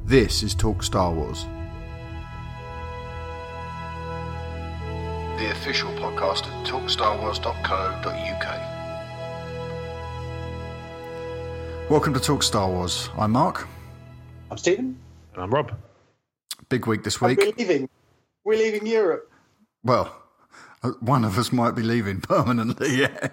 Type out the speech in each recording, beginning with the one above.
This is Talk Star Wars, the official podcast of talkstarwars.co.uk. Welcome to Talk Star Wars. I'm Mark. I'm Stephen. And I'm Rob. Big week this week. We're leaving Europe. Well, one of us might be leaving permanently, yeah.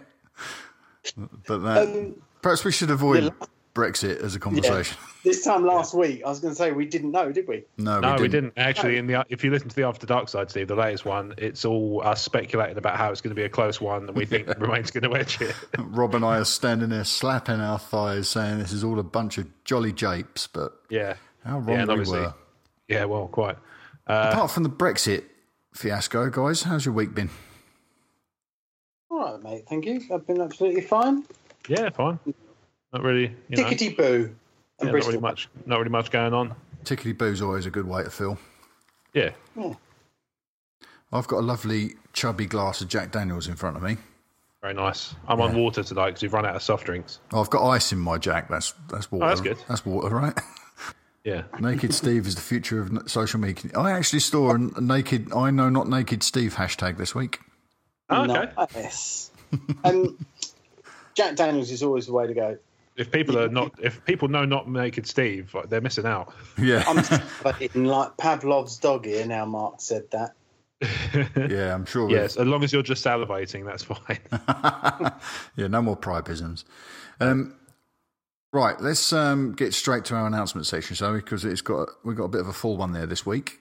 But perhaps we should avoid Brexit as a conversation. Yeah. This time last week, I was going to say we didn't know, did we? No, we didn't. Actually, if you listen to the After Dark Side, Steve, the latest one, it's all us speculating about how it's going to be a close one, and we think Remain's going to edge it. Rob and I are standing there slapping our thighs, saying this is all a bunch of jolly japes, but how wrong we were. Yeah, well, quite. Apart from the Brexit fiasco, guys, how's your week been? All right, mate. Thank you. I've been absolutely fine. Yeah, fine. Not really. Tickety boo. Yeah, not really much going on. Tickety boo's always a good way to feel. Yeah. I've got a lovely chubby glass of Jack Daniels in front of me. Very nice. I'm on water today because we've run out of soft drinks. I've got ice in my Jack. That's water. Oh, that's good. That's water, right? Yeah. Naked Steve is the future of social media. I actually saw a naked, I know not naked Steve hashtag this week. Oh, okay. Nice. Jack Daniels is always the way to go. If people know not naked Steve, they're missing out. Yeah. I'm eating like Pavlov's dog here now. Mark said that. Yeah, I'm sure. Yes, as long as you're just salivating, that's fine. Yeah, no more priapisms. Right, let's get straight to our announcement section, shall we? Because we've got a bit of a full one there this week.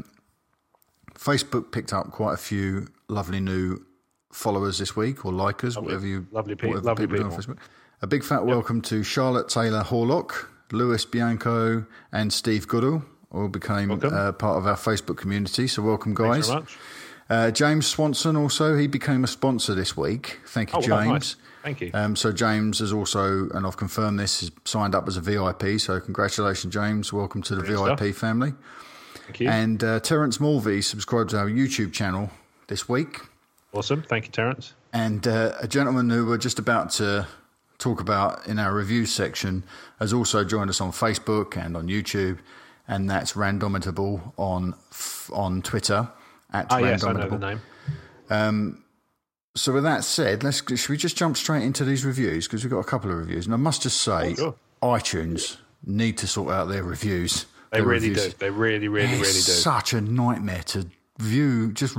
Facebook picked up quite a few lovely new followers this week, or likers, lovely people do on Facebook. A big fat welcome to Charlotte Taylor Horlock, Lewis Bianco, and Steve Goodall, all became part of our Facebook community. So welcome, guys. Thanks very much. James Swanson also, he became a sponsor this week. Thank you, James. Nice. Thank you. So James has also, and I've confirmed this, has signed up as a VIP. So congratulations, James. Welcome to the VIP family. Thank you. And Terence Mulvey subscribed to our YouTube channel this week. Awesome. Thank you, Terence. And a gentleman who we're just about to talk about in our review section has also joined us on Facebook and on YouTube, and that's Randomitable on Twitter at Randomitable. Yes, I know the name. So with that said, should we just jump straight into these reviews, because we've got a couple of reviews, and I must just say, iTunes need to sort out their reviews. They really do. They really do. Such a nightmare to just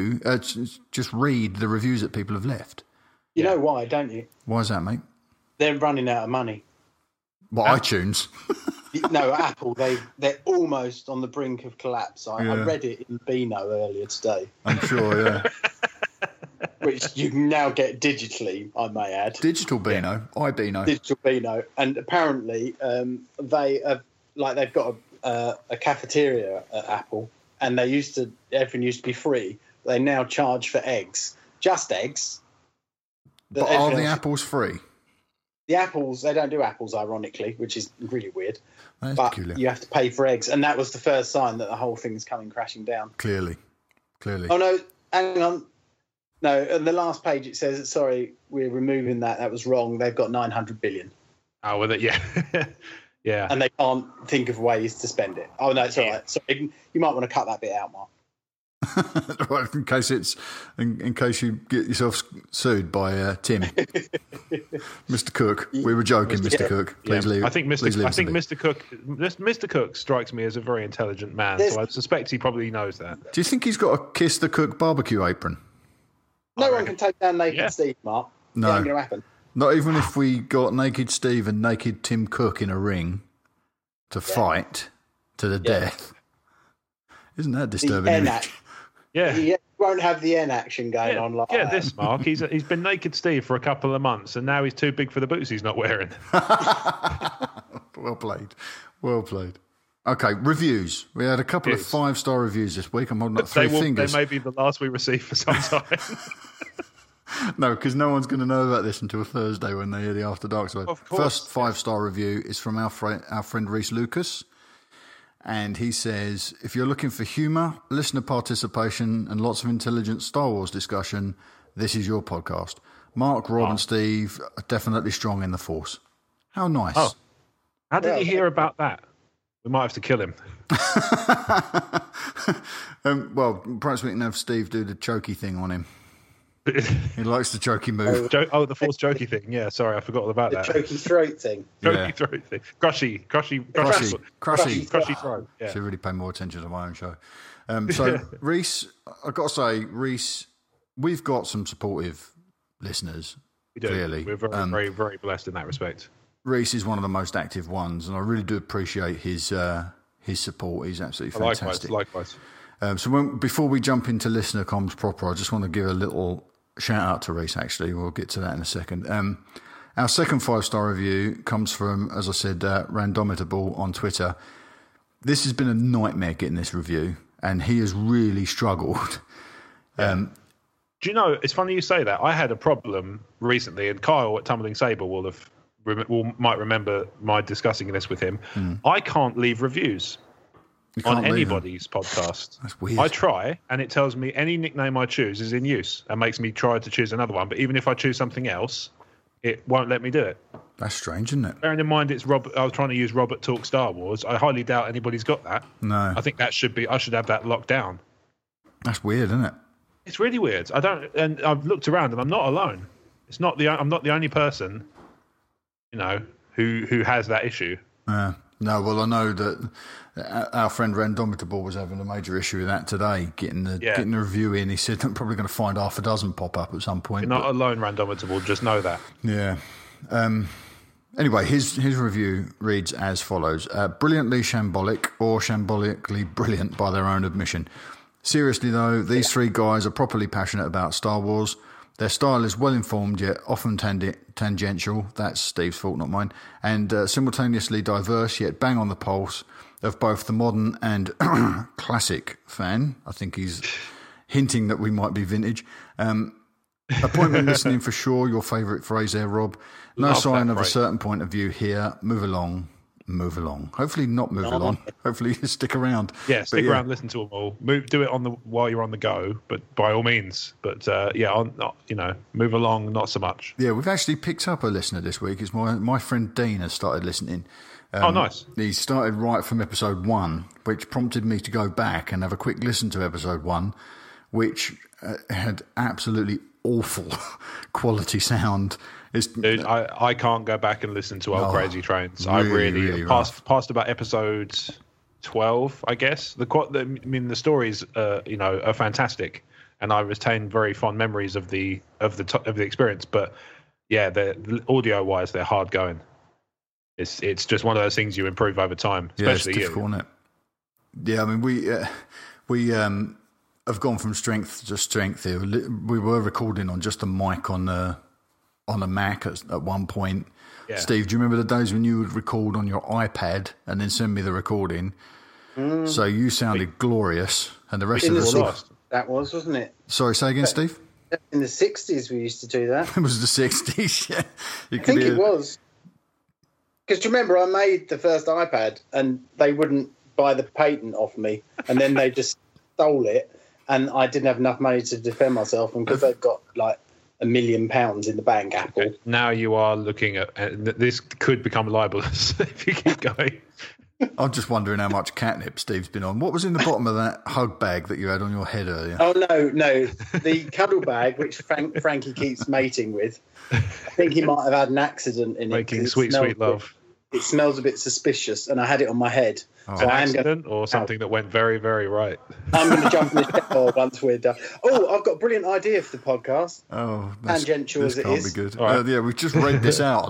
read the reviews that people have left. You know why, don't you? Why is that, mate? They're running out of money. What, iTunes? No, Apple. They're almost on the brink of collapse. I read it in Beano earlier today. I'm sure, yeah. Which you can now get digitally, I may add. Digital Beano, iBeano. Digital Beano, and apparently they've got a cafeteria at Apple, and everything used to be free. They now charge for eggs, just eggs. But are the apples free? The apples, they don't do apples, ironically, which is really weird. That's but peculiar. You have to pay for eggs, and that was the first sign that the whole thing's coming crashing down. Clearly. Oh no, hang on. No, on the last page it says, sorry, we're removing that. That was wrong. They've got 900 billion. Oh, with it, yeah. Yeah. And they can't think of ways to spend it. Oh, no, it's all right. Sorry, you might want to cut that bit out, Mark. Right, in case you get yourself sued by Tim. Mr. Cook. We were joking, Mr. Cook. Please leave. I think Mr. Cook strikes me as a very intelligent man, so I suspect he probably knows that. Do you think he's got a Kiss the Cook barbecue apron? No one can take down Naked Steve, Mark. No. It ain't going to happen. Not even if we got Naked Steve and Naked Tim Cook in a ring to fight to the death. Isn't that disturbing? Yeah. He won't have the N action going on like that. This, Mark. He's been Naked Steve for a couple of months, and now he's too big for the boots he's not wearing. Well played. Well played. Okay, reviews. We had a couple of 5-star reviews this week. I'm holding up three fingers. They may be the last we receive for some time. No, because no one's going to know about this until Thursday when they hear the After Dark side. Of course. First 5-star review is from our friend Reese Lucas. And he says, if you're looking for humour, listener participation, and lots of intelligent Star Wars discussion, this is your podcast. Mark, Rob, and Steve are definitely strong in the Force. How nice. Oh. How did you hear about that? We might have to kill him. Well, perhaps we can have Steve do the chokey thing on him. He likes the chokey move. The forced chokey thing. Yeah, sorry, I forgot all about that. The chokey throat thing. Chokey throat thing. Crushy throat. Yeah. Should really pay more attention to my own show. So, Reese, I've got to say, Reese, we've got some supportive listeners. We do. Clearly. We're very, very blessed in that respect. Reese is one of the most active ones, and I really do appreciate his support. He's absolutely fantastic. Likewise. Before we jump into listener comms proper, I just want to give a little shout out to Reese, actually. We'll get to that in a second. Our second 5-star review comes from, as I said, Randomitable on Twitter. This has been a nightmare getting this review, and he has really struggled. Do you know, it's funny you say that. I had a problem recently, and Kyle at Tumbling Sabre might remember my discussing this with him. I can't leave reviews on anybody's podcast. That's weird. I try, and it tells me any nickname I choose is in use and makes me try to choose another one. But even if I choose something else, it won't let me do it. That's strange, isn't it? Bearing in mind it's Robert, I was trying to use Robert Talk Star Wars. I highly doubt anybody's got that. No. I think I should have that locked down. That's weird, isn't it? It's really weird. And I've looked around, and I'm not alone. I'm not the only person, who has that issue. No, well, I know that our friend Randomitable was having a major issue with that today, getting the review in. He said they're probably going to find half a dozen pop up at some point. You're not alone, Randomitable. Just know that. Yeah. Anyway, his review reads as follows. Brilliantly shambolic or shambolically brilliant by their own admission. Seriously, though, these three guys are properly passionate about Star Wars. Their style is well-informed, yet often tangential. That's Steve's fault, not mine. And simultaneously diverse, yet bang on the pulse of both the modern and classic fan. I think he's hinting that we might be vintage. Appointment listening for sure, your favourite phrase there, Rob. No sign of a certain point of view here. Move along. Hopefully not move along. Hopefully stick around. Yeah, stick around, listen to them all. Do it while you're on the go, but by all means. But move along, not so much. Yeah, we've actually picked up a listener this week. It's my friend Dean has started listening. Nice. He started right from episode 1, which prompted me to go back and have a quick listen to episode 1, which had absolutely awful quality sound. Dude, I can't go back and listen to old Crazy Trains. I really past about episode 12, I guess. The stories, are fantastic, and I retain very fond memories of the experience. But yeah, the audio wise, they're hard going. It's just one of those things you improve over time. Especially it's difficult, isn't it? Yeah, I mean we have gone from strength to strength here. We were recording on just a mic on a Mac at one point. Yeah. Steve, do you remember the days when you would record on your iPad and then send me the recording? So you sounded glorious, and the rest of us... That was, wasn't it? Sorry, say again, Steve? In the 60s we used to do that. It was the 60s, yeah. I think it was. Because do you remember I made the first iPad and they wouldn't buy the patent off me, and then they just stole it, and I didn't have enough money to defend myself, and because they've got like £1 million in the bank, Apple. Okay. Now you are looking at this could become libelous if you keep going. I'm just wondering how much catnip Steve's been on. What was in the bottom of that hug bag that you had on your head earlier? Oh, no. The cuddle bag, which Frankie keeps mating with. I think he might have had an accident in it. Making sweet love. It smells a bit suspicious, and I had it on my head. Oh. So an accident or something that went very, very right? I'm going to jump in the shower once we're done. Oh, I've got a brilliant idea for the podcast. Oh, tangential as it is. This can't be good. Right. Yeah, we've just read this out.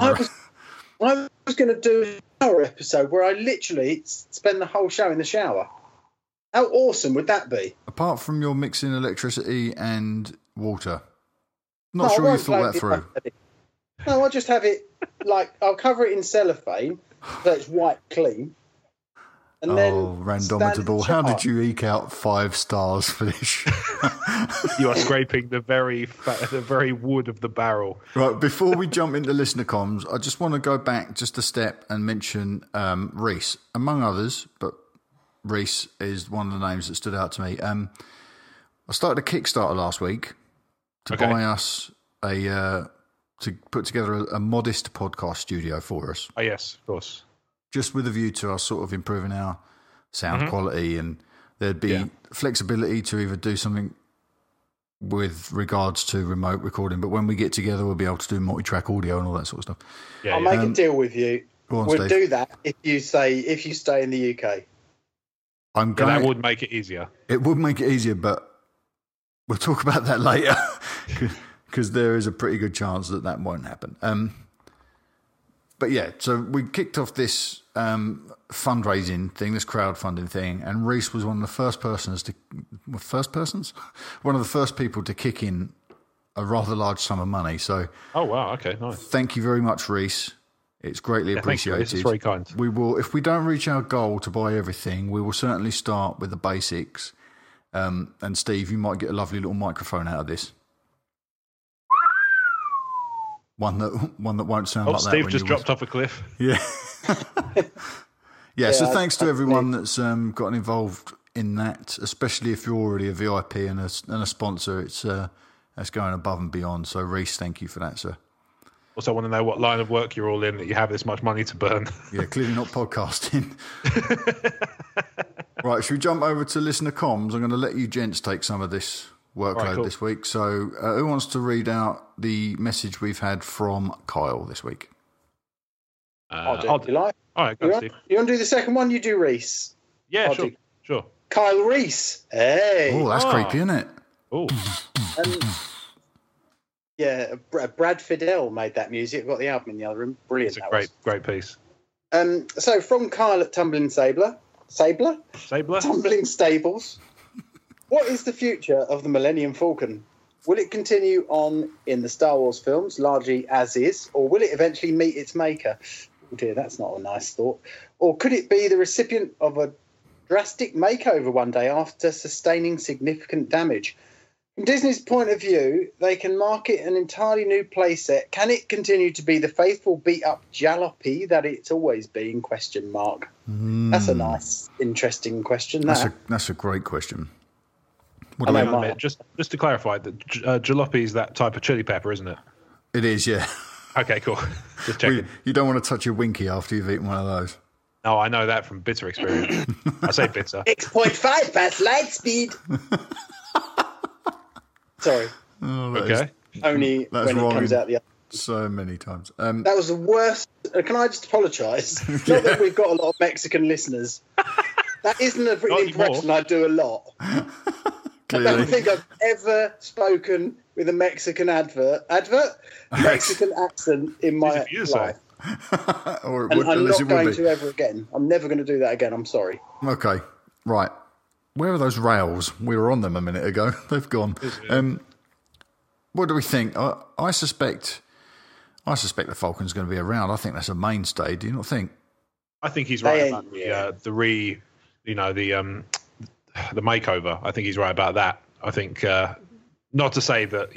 I was going to do an hour episode where I literally spend the whole show in the shower. How awesome would that be? Apart from your mixing electricity and water. Not sure you thought that through. No, I'll just have it, I'll cover it in cellophane so it's white clean. And then Randomitable. How did you eke out 5 stars for this? You are scraping the very wood of the barrel. Right, before we jump into listener comms, I just want to go back just a step and mention Reese, among others, but Reese is one of the names that stood out to me. I started a Kickstarter last week to buy us to put together a modest podcast studio for us. Oh, yes, of course. just with a view to us sort of improving our sound quality, and there'd be flexibility to either do something with regards to remote recording, but when we get together, we'll be able to do multi-track audio and all that sort of stuff. I'll make a deal with you. On, we'll Steve. do that if you stay in the UK. That would make it easier. It would make it easier, but we'll talk about that later because there is a pretty good chance that won't happen. But yeah, so we kicked off this fundraising thing, this crowdfunding thing, and Reese was one of the first people to kick in a rather large sum of money. So, oh wow, okay, nice. Thank you very much, Reese. It's greatly appreciated. Thank you, Reese. It's very kind. We will, if we don't reach our goal to buy everything, we will certainly start with the basics. And Steve, you might get a lovely little microphone out of this. One that won't sound like that. Steve just dropped off a cliff. Yeah. So thanks to everyone that's gotten involved in that, especially if you're already a VIP and a sponsor. It's going above and beyond. So Reese, thank you for that, sir. Also, I want to know what line of work you're all in that you have this much money to burn. Yeah, clearly not podcasting. Right, should we jump over to listener comms? I'm going to let you gents take some of this workload this week. So who wants to read out the message we've had from Kyle this week? I'll do it. All right, go, Steve. You want to do the second one? You do Reese. Yeah, sure. Kyle Reese. Hey. Oh, that's creepy, isn't it? Oh. Yeah, Brad Fidel made that music. I've got the album in the other room. Brilliant. It's a great piece. So from Kyle at Tumbling Sabler? Tumbling Stables. What is the future of the Millennium Falcon? Will it continue on in the Star Wars films, largely as is, or will it eventually meet its maker? Oh dear, that's not a nice thought. Or could it be the recipient of a drastic makeover one day after sustaining significant damage? From Disney's point of view, they can market an entirely new playset. Can it continue to be the faithful beat-up jalopy that it's always been? ? That's a nice, interesting question. That's a great question. Just to clarify, that jalopy is that type of chili pepper, isn't it? It is, yeah. Okay, cool. Just checking. You don't want to touch your winky after you've eaten one of those. No, I know that from bitter experience. I say bitter. 6.5 past light speed. Sorry. Oh, okay. Only when it comes out the other. So many times. That was the worst. Can I just apologise? Not that we've got a lot of Mexican listeners. That isn't an impression I do a lot. I don't think I've ever spoken with a Mexican Mexican accent in my life. Or and I'm not going to ever again. I'm never going to do that again. I'm sorry. Okay. Right. Where are those rails? We were on them a minute ago. They've gone. What do we think? I suspect the Falcon's going to be around. I think that's a mainstay. Do you not think? I think he's right about the makeover. I think he's right about that. I think not to say that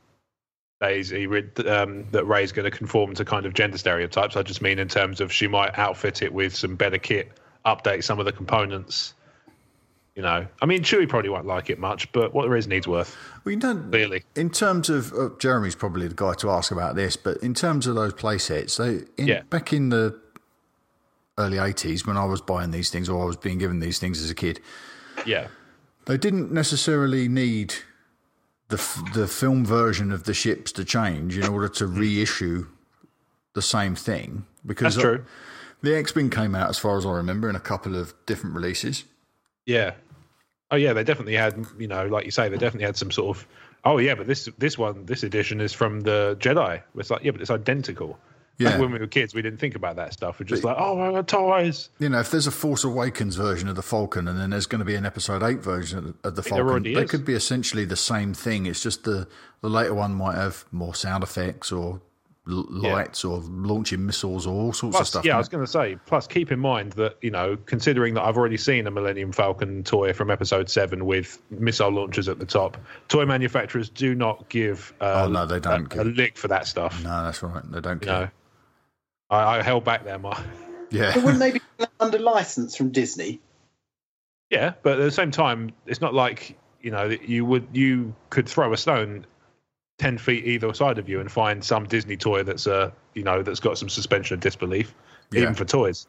that Rey's going to conform to kind of gender stereotypes. I just mean in terms of she might outfit it with some better kit, update some of the components. I mean, Chewie probably won't like it much, but what there is needs worth. Well, clearly. In terms of Jeremy's probably the guy to ask about this, but in terms of those play sets, back in the early 80s when I was buying these things or I was being given these things as a kid, they didn't necessarily need the film version of the ships to change in order to reissue the same thing. Because that's true. The X-Wing came out, as far as I remember, in a couple of different releases. Yeah. Oh, yeah, they definitely had, like you say, they definitely had some sort of, but this edition is from the Jedi. It's like, but it's identical. Yeah. When we were kids, we didn't think about that stuff. We're just I got toys. If there's a Force Awakens version of the Falcon and then there's going to be an Episode 8 version of the Falcon, they could be essentially the same thing. It's just the later one might have more sound effects or lights or launching missiles or all sorts of stuff. Yeah, I was going to say, plus keep in mind that, considering that I've already seen a Millennium Falcon toy from Episode 7 with missile launchers at the top, toy manufacturers do not give they don't a lick for that stuff. No, that's right. They don't care. I held back there, Mark. Yeah. But wouldn't they be under license from Disney? Yeah, but at the same time, it's not like, you could throw a stone 10 feet either side of you and find some Disney toy that's that's got some suspension of disbelief, even for toys.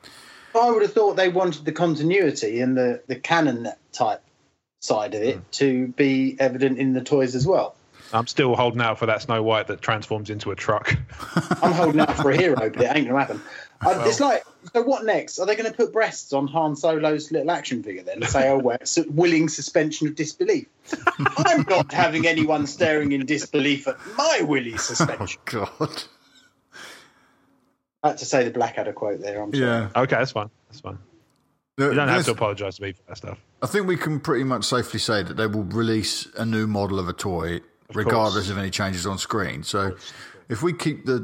I would have thought they wanted the continuity and the canon type side of it to be evident in the toys as well. I'm still holding out for that Snow White that transforms into a truck. I'm holding out for a hero, but it ain't going to happen. It's like, so what next? Are they going to put breasts on Han Solo's little action figure then and say, oh, well, it's a willing suspension of disbelief? I'm not having anyone staring in disbelief at my willy suspension. Oh, God. I had to say the Blackadder quote there. I'm sorry. Yeah. Okay, that's fine. That's fine. You don't have to apologise to me for that stuff. I think we can pretty much safely say that they will release a new model of a toy regardless of any changes on screen. So if we keep the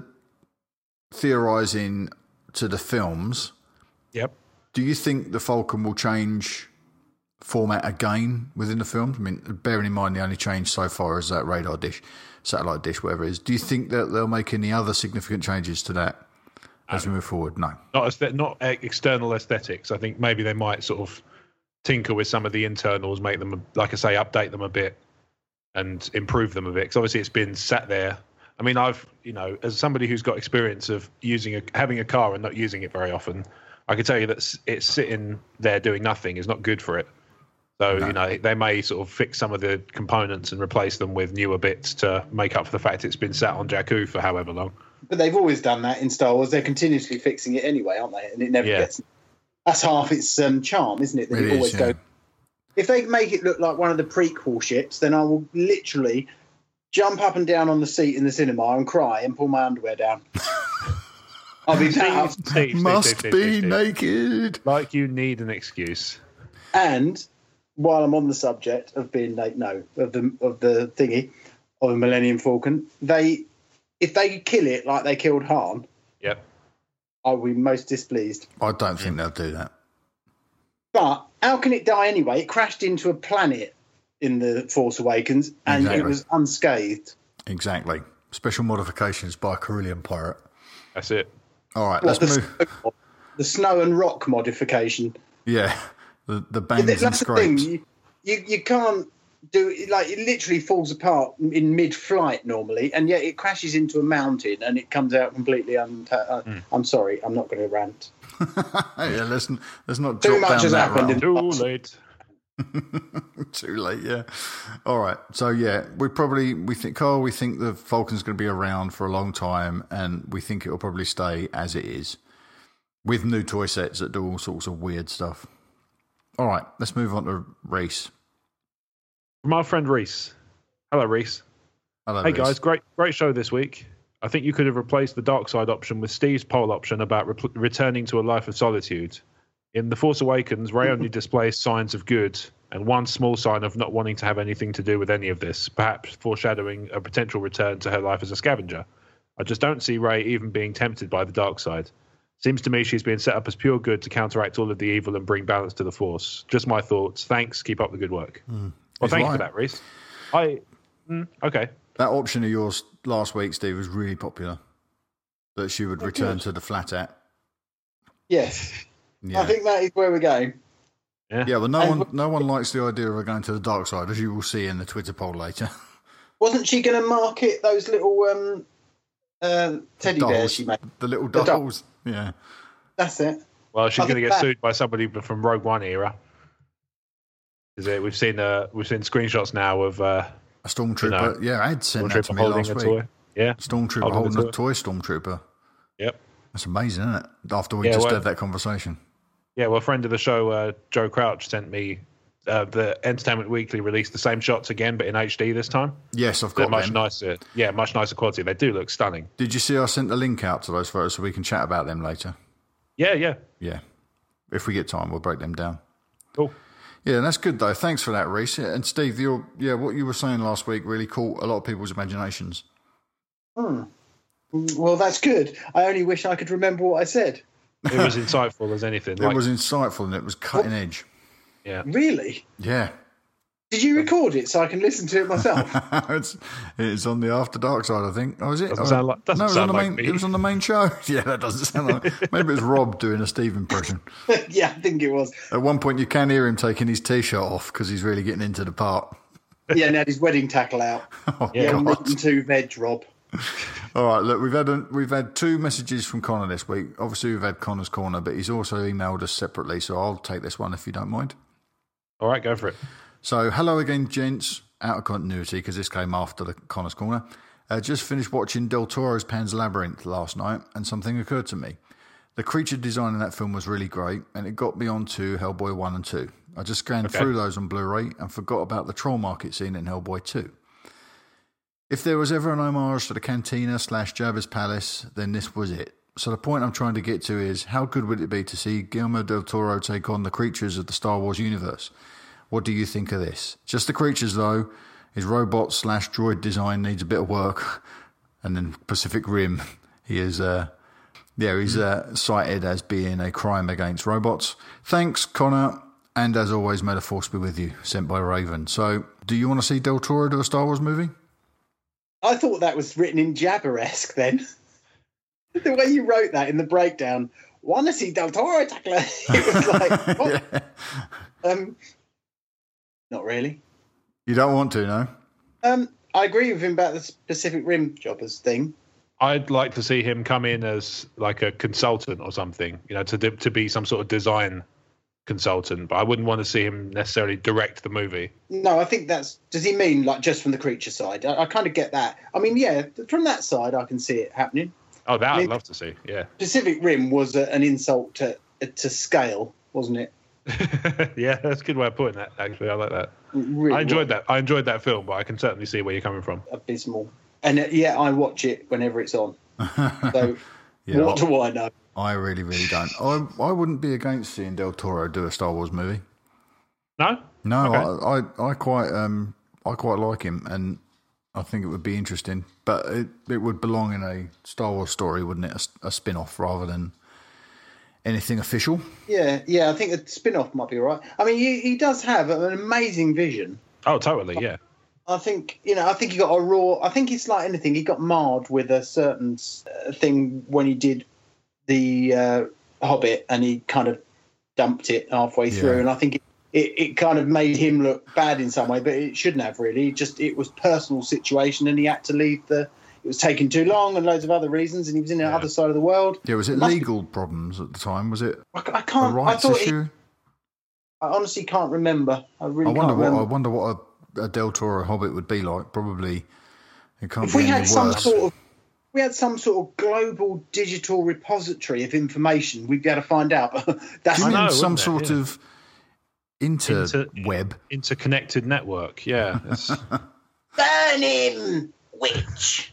theorising to the films, do you think the Falcon will change format again within the films? I mean, bearing in mind the only change so far is that radar dish, satellite dish, whatever it is. Do you think that they'll make any other significant changes to that as we move forward? No. Not external aesthetics. I think maybe they might sort of tinker with some of the internals, make them, like I say, update them a bit and improve them a bit. Because obviously it's been sat there. I mean, as somebody who's got experience of having a car and not using it very often, I can tell you that it's sitting there doing nothing is not good for it. So, they may sort of fix some of the components and replace them with newer bits to make up for the fact it's been sat on Jakku for however long. But they've always done that in Star Wars. They're continuously fixing it anyway, aren't they? And it never gets... That's half its charm, isn't it? That it always goes... If they make it look like one of the prequel ships, then I will literally jump up and down on the seat in the cinema and cry and pull my underwear down. I'll be Must be naked. Like you need an excuse. And while I'm on the subject of being naked, of the thingy, of the Millennium Falcon, if they kill it like they killed Han, I'll be most displeased. I don't think they'll do that. But how can it die anyway? It crashed into a planet in The Force Awakens and it was unscathed. Exactly. Special modifications by a Corellian pirate. That's it. All right, let's move. The snow and rock modification. Yeah, the bangs and scrapes. You can't do it, like it literally falls apart in mid-flight normally, and yet it crashes into a mountain and it comes out completely I'm sorry, I'm not going to rant. Yeah, let's not too much has happened. Too late. Too late, yeah. All right, so yeah, we think the Falcon's going to be around for a long time, and we think it will probably stay as it is, with new toy sets that do all sorts of weird stuff. All right, let's move on to Reese. From our friend Reese. Hello, Reese. Hello, hey Reese. guys, great show this week. I think you could have replaced the dark side option with Steve's poll option about returning to a life of solitude. In The Force Awakens, Rey only displays signs of good and one small sign of not wanting to have anything to do with any of this, perhaps foreshadowing a potential return to her life as a scavenger. I just don't see Rey even being tempted by the dark side. Seems to me she's being set up as pure good to counteract all of the evil and bring balance to the Force. Just my thoughts. Thanks. Keep up the good work. Well, thank you for that, Reese. Okay. That option of yours last week, Steve, was really popular. That she would return to the flat at. Yes. Yeah. I think that is where we're going. Yeah, well, no one likes the idea of her going to the dark side, as you will see in the Twitter poll later. Wasn't she going to market those little teddy bears she made? The little dolls. Yeah. That's it. Well, she's going to get sued by somebody from Rogue One era. We've seen screenshots now of a Stormtrooper. I'd sent that to me last week. Toy. Yeah, Stormtrooper holding a toy Stormtrooper. Yep, that's amazing, isn't it? After we just had that conversation. Yeah, well, a friend of the show, Joe Crouch, sent me the Entertainment Weekly released the same shots again, but in HD this time. Yes, I've got much nicer. Yeah, much nicer quality. They do look stunning. Did you see I sent the link out to those photos so we can chat about them later? Yeah. If we get time, we'll break them down. Cool. Yeah, that's good though. Thanks for that, Reese. And Steve, what you were saying last week really caught a lot of people's imaginations. Well, that's good. I only wish I could remember what I said. It was insightful as anything. It was insightful and it was cutting edge. Yeah. Really? Yeah. Did you record it so I can listen to it myself? It's on the After Dark side, I think. Oh, is it? Doesn't sound like it was on the main show. Yeah, that doesn't sound like... Maybe it was Rob doing a Steve impression. Yeah, I think it was. At one point, you can hear him taking his T-shirt off because he's really getting into the part. Yeah, and had his wedding tackle out. Oh, yeah, Rotten 2 veg, Rob. All right, look, we've had 2 messages from Connor this week. Obviously, we've had Connor's Corner, but he's also emailed us separately, so I'll take this one if you don't mind. All right, go for it. So, hello again, gents. Out of continuity, because this came after the Connor's Corner. Just finished watching Del Toro's Pan's Labyrinth last night, and something occurred to me. The creature design in that film was really great, and it got me on to Hellboy 1 and 2. I just scanned through those on Blu-ray and forgot about the troll market scene in Hellboy 2. If there was ever an homage to the Cantina / Jabba's Palace, then this was it. So the point I'm trying to get to is, how good would it be to see Guillermo del Toro take on the creatures of the Star Wars universe? What do you think of this? Just the creatures, though. His robot / droid design needs a bit of work. And then Pacific Rim, he is, he's cited as being a crime against robots. Thanks, Connor. And as always, may the force be with you. Sent by Raven. So, do you want to see Del Toro do a Star Wars movie? I thought that was written in Jabber-esque then. The way you wrote that in the breakdown. Want to see Del Toro tackle it? It was like, what? Yeah. Not really. You don't want to, no? I agree with him about the Pacific Rim jobbers thing. I'd like to see him come in as like a consultant or something, to be some sort of design consultant. But I wouldn't want to see him necessarily direct the movie. No, I think does he mean like just from the creature side? I kind of get that. I mean, yeah, from that side, I can see it happening. Oh, that I'd love to see, yeah. Pacific Rim was an insult to scale, wasn't it? Yeah, that's a good way of putting that, actually. I like that. Really I enjoyed that. I enjoyed that film, but I can certainly see where you're coming from. Abysmal. And I watch it whenever it's on. So what do I know? I really, really don't. I wouldn't be against seeing Del Toro do a Star Wars movie. No? No, okay. I quite like him, and I think it would be interesting. But it would belong in a Star Wars story, wouldn't it? A spin-off rather than anything official. Yeah, I think a spin-off might be all right. I mean, he does have an amazing vision. Oh, totally, yeah. I think he got a raw. I think it's like anything. He got marred with a certain thing when he did the Hobbit, and he kind of dumped it halfway through. And I think it kind of made him look bad in some way, but it shouldn't have really. It was personal situation, and he had to leave it was taking too long, and loads of other reasons, and he was in the other side of the world. Yeah, was it legal problems at the time? Was it? I can't. A rights issue? I honestly can't remember. I wonder what a Del Toro Hobbit would be like. Probably it can't be any worse. We had some sort of global digital repository of information, we'd be able to find out. That's Do you mean some sort of interweb? Interconnected network, yeah. Burn him, witch!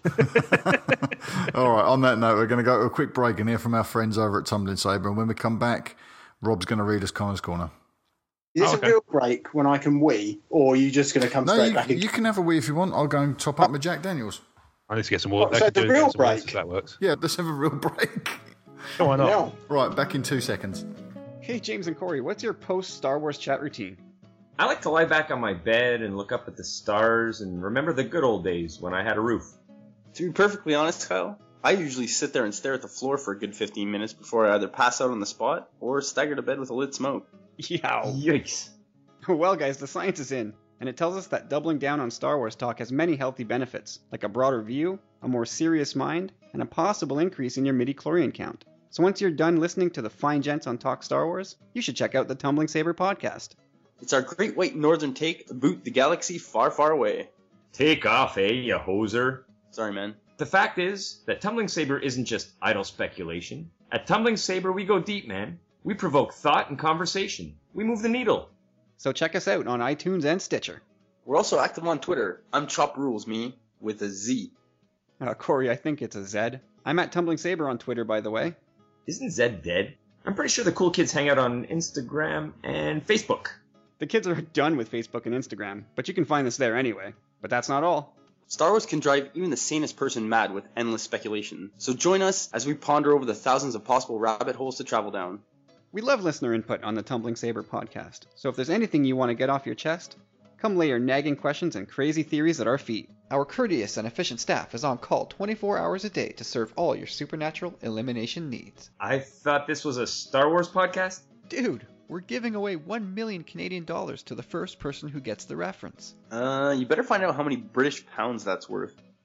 All right, on that note, we're going to go to a quick break and hear from our friends over at Tumbling Saber. And when we come back, Rob's going to read us Connor's Corner. Is this a real break when I can wee, or are you just going to come straight back? You can have a wee if you want. I'll go and top up my Jack Daniels. I need to get some more. So the real break. That works. Yeah, let's have a real break. No, why not? No. Right, back in 2 seconds. Hey, James and Corey, what's your post-Star Wars chat routine? I like to lie back on my bed and look up at the stars and remember the good old days when I had a roof. To be perfectly honest, Kyle, I usually sit there and stare at the floor for a good 15 minutes before I either pass out on the spot or stagger to bed with a lit smoke. Yow. Yikes. Well, guys, the science is in, and it tells us that doubling down on Star Wars talk has many healthy benefits, like a broader view, a more serious mind, and a possible increase in your midi-chlorian count. So once you're done listening to the fine gents on Talk Star Wars, you should check out the Tumbling Saber podcast. It's our great white northern take about the galaxy far, far away. Take off, you hoser. Sorry, man. The fact is that Tumbling Saber isn't just idle speculation. At Tumbling Saber, we go deep, man. We provoke thought and conversation. We move the needle. So check us out on iTunes and Stitcher. We're also active on Twitter. I'm Chop Rules, me, with a Z. Corey, I think it's a Z. I'm at Tumbling Saber on Twitter, by the way. Isn't Zed dead? I'm pretty sure the cool kids hang out on Instagram and Facebook. The kids are done with Facebook and Instagram, but you can find us there anyway. But that's not all. Star Wars can drive even the sanest person mad with endless speculation. So join us as we ponder over the thousands of possible rabbit holes to travel down. We love listener input on the Tumbling Saber podcast, so if there's anything you want to get off your chest, come lay your nagging questions and crazy theories at our feet. Our courteous and efficient staff is on call 24 hours a day to serve all your supernatural elimination needs. I thought this was a Star Wars podcast? Dude, we're giving away 1 million Canadian dollars to the first person who gets the reference. You better find out how many British pounds that's worth.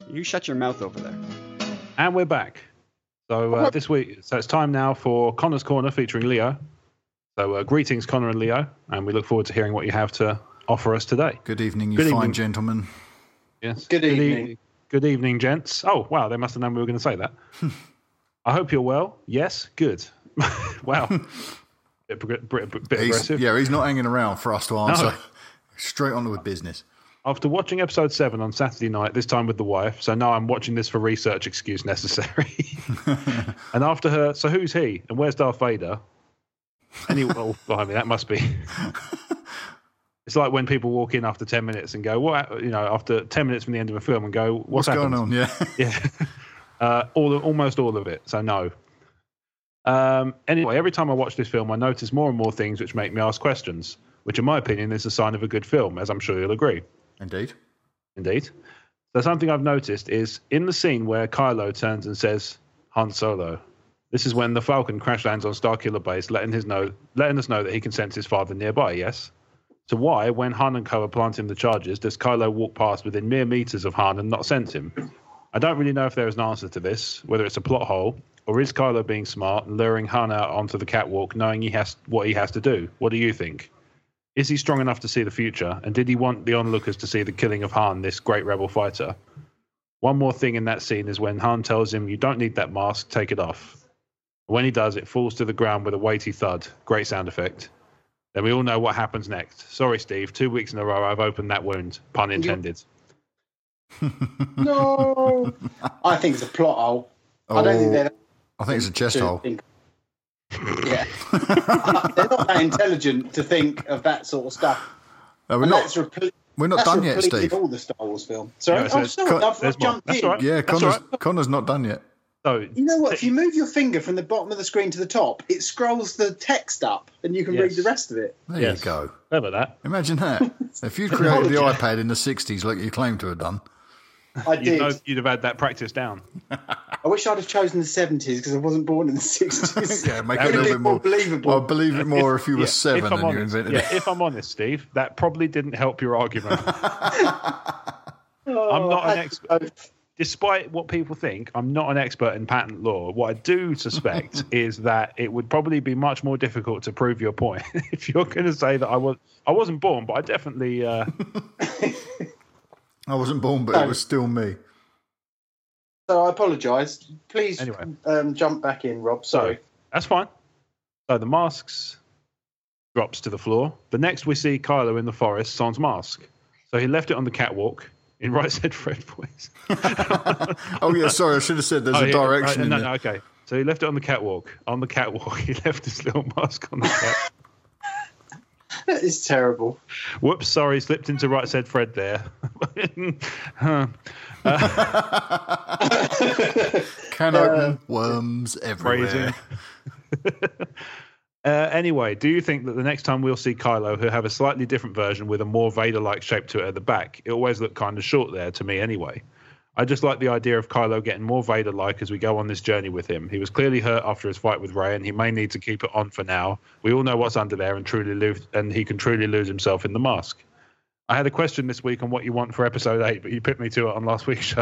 You shut your mouth over there. And we're back. So this week, it's time now for Connor's Corner featuring Leo. So greetings, Connor and Leo, and we look forward to hearing what you have to offer us today. Good evening, you fine gentlemen. Yes. Good evening. Good evening, gents. Oh, wow, they must have known we were going to say that. I hope you're well. Yes, good. Wow. Bit aggressive. Yeah, he's not hanging around for us to answer. No. Straight on with business. After watching episode 7 on Saturday night, this time with the wife, so now I'm watching this for research excuse necessary. And after her, so who's he? And where's Darth Vader? Well, I mean, that must be. It's like when people walk in after 10 minutes and go, "What?" You know, after 10 minutes from the end of a film, and go, "What's going on?" Yeah, yeah. Almost all of it. So no. Anyway, every time I watch this film, I notice more and more things which make me ask questions, which, in my opinion, is a sign of a good film, as I'm sure you'll agree. Indeed. So something I've noticed is in the scene where Kylo turns and says, "Han Solo." This is when the Falcon crash lands on Starkiller Base, letting us know that he can sense his father nearby, yes? So why, when Han and Co are planting the charges, does Kylo walk past within mere meters of Han and not sense him? I don't really know if there is an answer to this, whether it's a plot hole, or is Kylo being smart and luring Han out onto the catwalk, knowing what he has to do? What do you think? Is he strong enough to see the future, and did he want the onlookers to see the killing of Han, this great rebel fighter? One more thing in that scene is when Han tells him, "You don't need that mask, take it off." When he does, it falls to the ground with a weighty thud. Great sound effect. Then we all know what happens next. Sorry, Steve. 2 weeks in a row, I've opened that wound. Pun intended. No. I think it's a plot hole. I don't think they're... I think it's a chest hole. Yeah. They're not that intelligent to think of that sort of stuff. No, we're not done yet, Steve. All the Star Wars film. Sorry, I've jumped in. Right. Yeah, Connor's not done yet. So, you know what? If you move your finger from the bottom of the screen to the top, it scrolls the text up, and you can read the rest of it. There you go. How about that? Imagine that. If you'd created the iPad in the 60s like you claim to have done. I did. You'd have had that practice down. I wish I'd have chosen the 70s because I wasn't born in the 60s. Yeah, make it a little bit more believable. I'll believe it more if you were 7 and you invented it. If I'm honest, Steve, that probably didn't help your argument. I'm not an expert. Despite what people think, I'm not an expert in patent law. What I do suspect is that it would probably be much more difficult to prove your point if you're going to say that I wasn't born, but I definitely. I wasn't born, but it was still me. So I apologise. Please jump back in, Rob. Sorry. So, that's fine. So the masks drops to the floor. The next we see Kylo in the forest sans mask. So he left it on the catwalk. In Right Said Fred voice. Oh, yeah, sorry, I should have said there's a direction in there. No, okay. So he left it on the catwalk. On the catwalk, he left his little mask on the cat. That is terrible. Whoops, sorry, slipped into Right Said Fred there. Can open worms everywhere. Anyway, do you think that the next time we'll see Kylo, who'll have a slightly different version with a more Vader-like shape to it at the back, it always looked kind of short there to me anyway. I just like the idea of Kylo getting more Vader-like as we go on this journey with him. He was clearly hurt after his fight with Rey, and he may need to keep it on for now. We all know what's under there, and he can truly lose himself in the mask. I had a question this week on what you want for episode 8, but you put me to it on last week's show.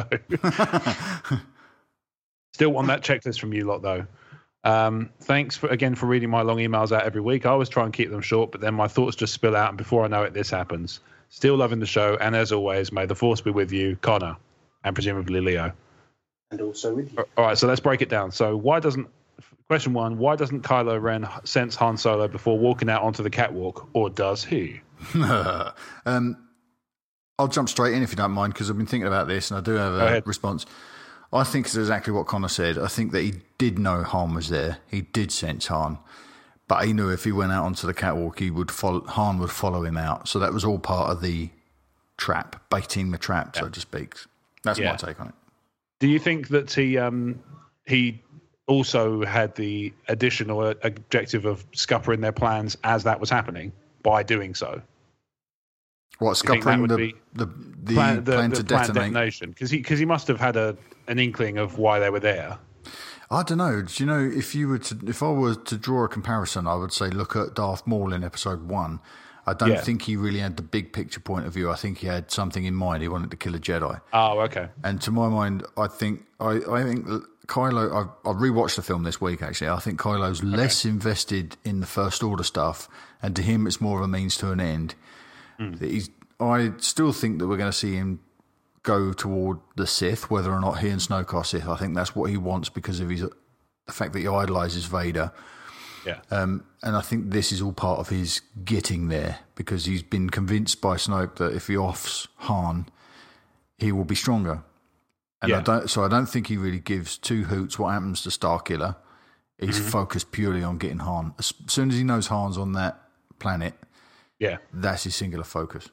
Still want that checklist from you lot, though. Thanks again for reading my long emails out every week. I always try and keep them short, but then my thoughts just spill out, and before I know it, this happens. Still loving the show, and as always, may the force be with you, Connor, and presumably Leo. And also with you. All right, so let's break it down. So question 1, why doesn't Kylo Ren sense Han Solo before walking out onto the catwalk, or does he? I'll jump straight in if you don't mind, because I've been thinking about this, and I do have a response. I think it's exactly what Connor said. I think that he did know Han was there. He did sense Han. But he knew if he went out onto the catwalk, Han would follow him out. So that was all part of the trap, baiting the trap, so to speak. That's my take on it. Do you think that he also had the additional objective of scuppering their plans as that was happening by doing so? What, scuppering the plan to detonate? Because he must have had an inkling of why they were there. I don't know. Do you know, if I were to draw a comparison, I would say look at Darth Maul in episode 1. I don't think he really had the big picture point of view. I think he had something in mind. He wanted to kill a Jedi. Oh, okay. And to my mind, I think that Kylo. I rewatched the film this week. Actually, I think Kylo's less invested in the First Order stuff, and to him, it's more of a means to an end. I still think that we're going to see him go toward the Sith, whether or not he and Snoke are Sith. I think that's what he wants because of the fact that he idolizes Vader. Yeah. And I think this is all part of his getting there because he's been convinced by Snoke that if he offs Han, he will be stronger. And I don't think he really gives two hoots what happens to Starkiller. He's focused purely on getting Han. As soon as he knows Han's on that planet, that's his singular focus.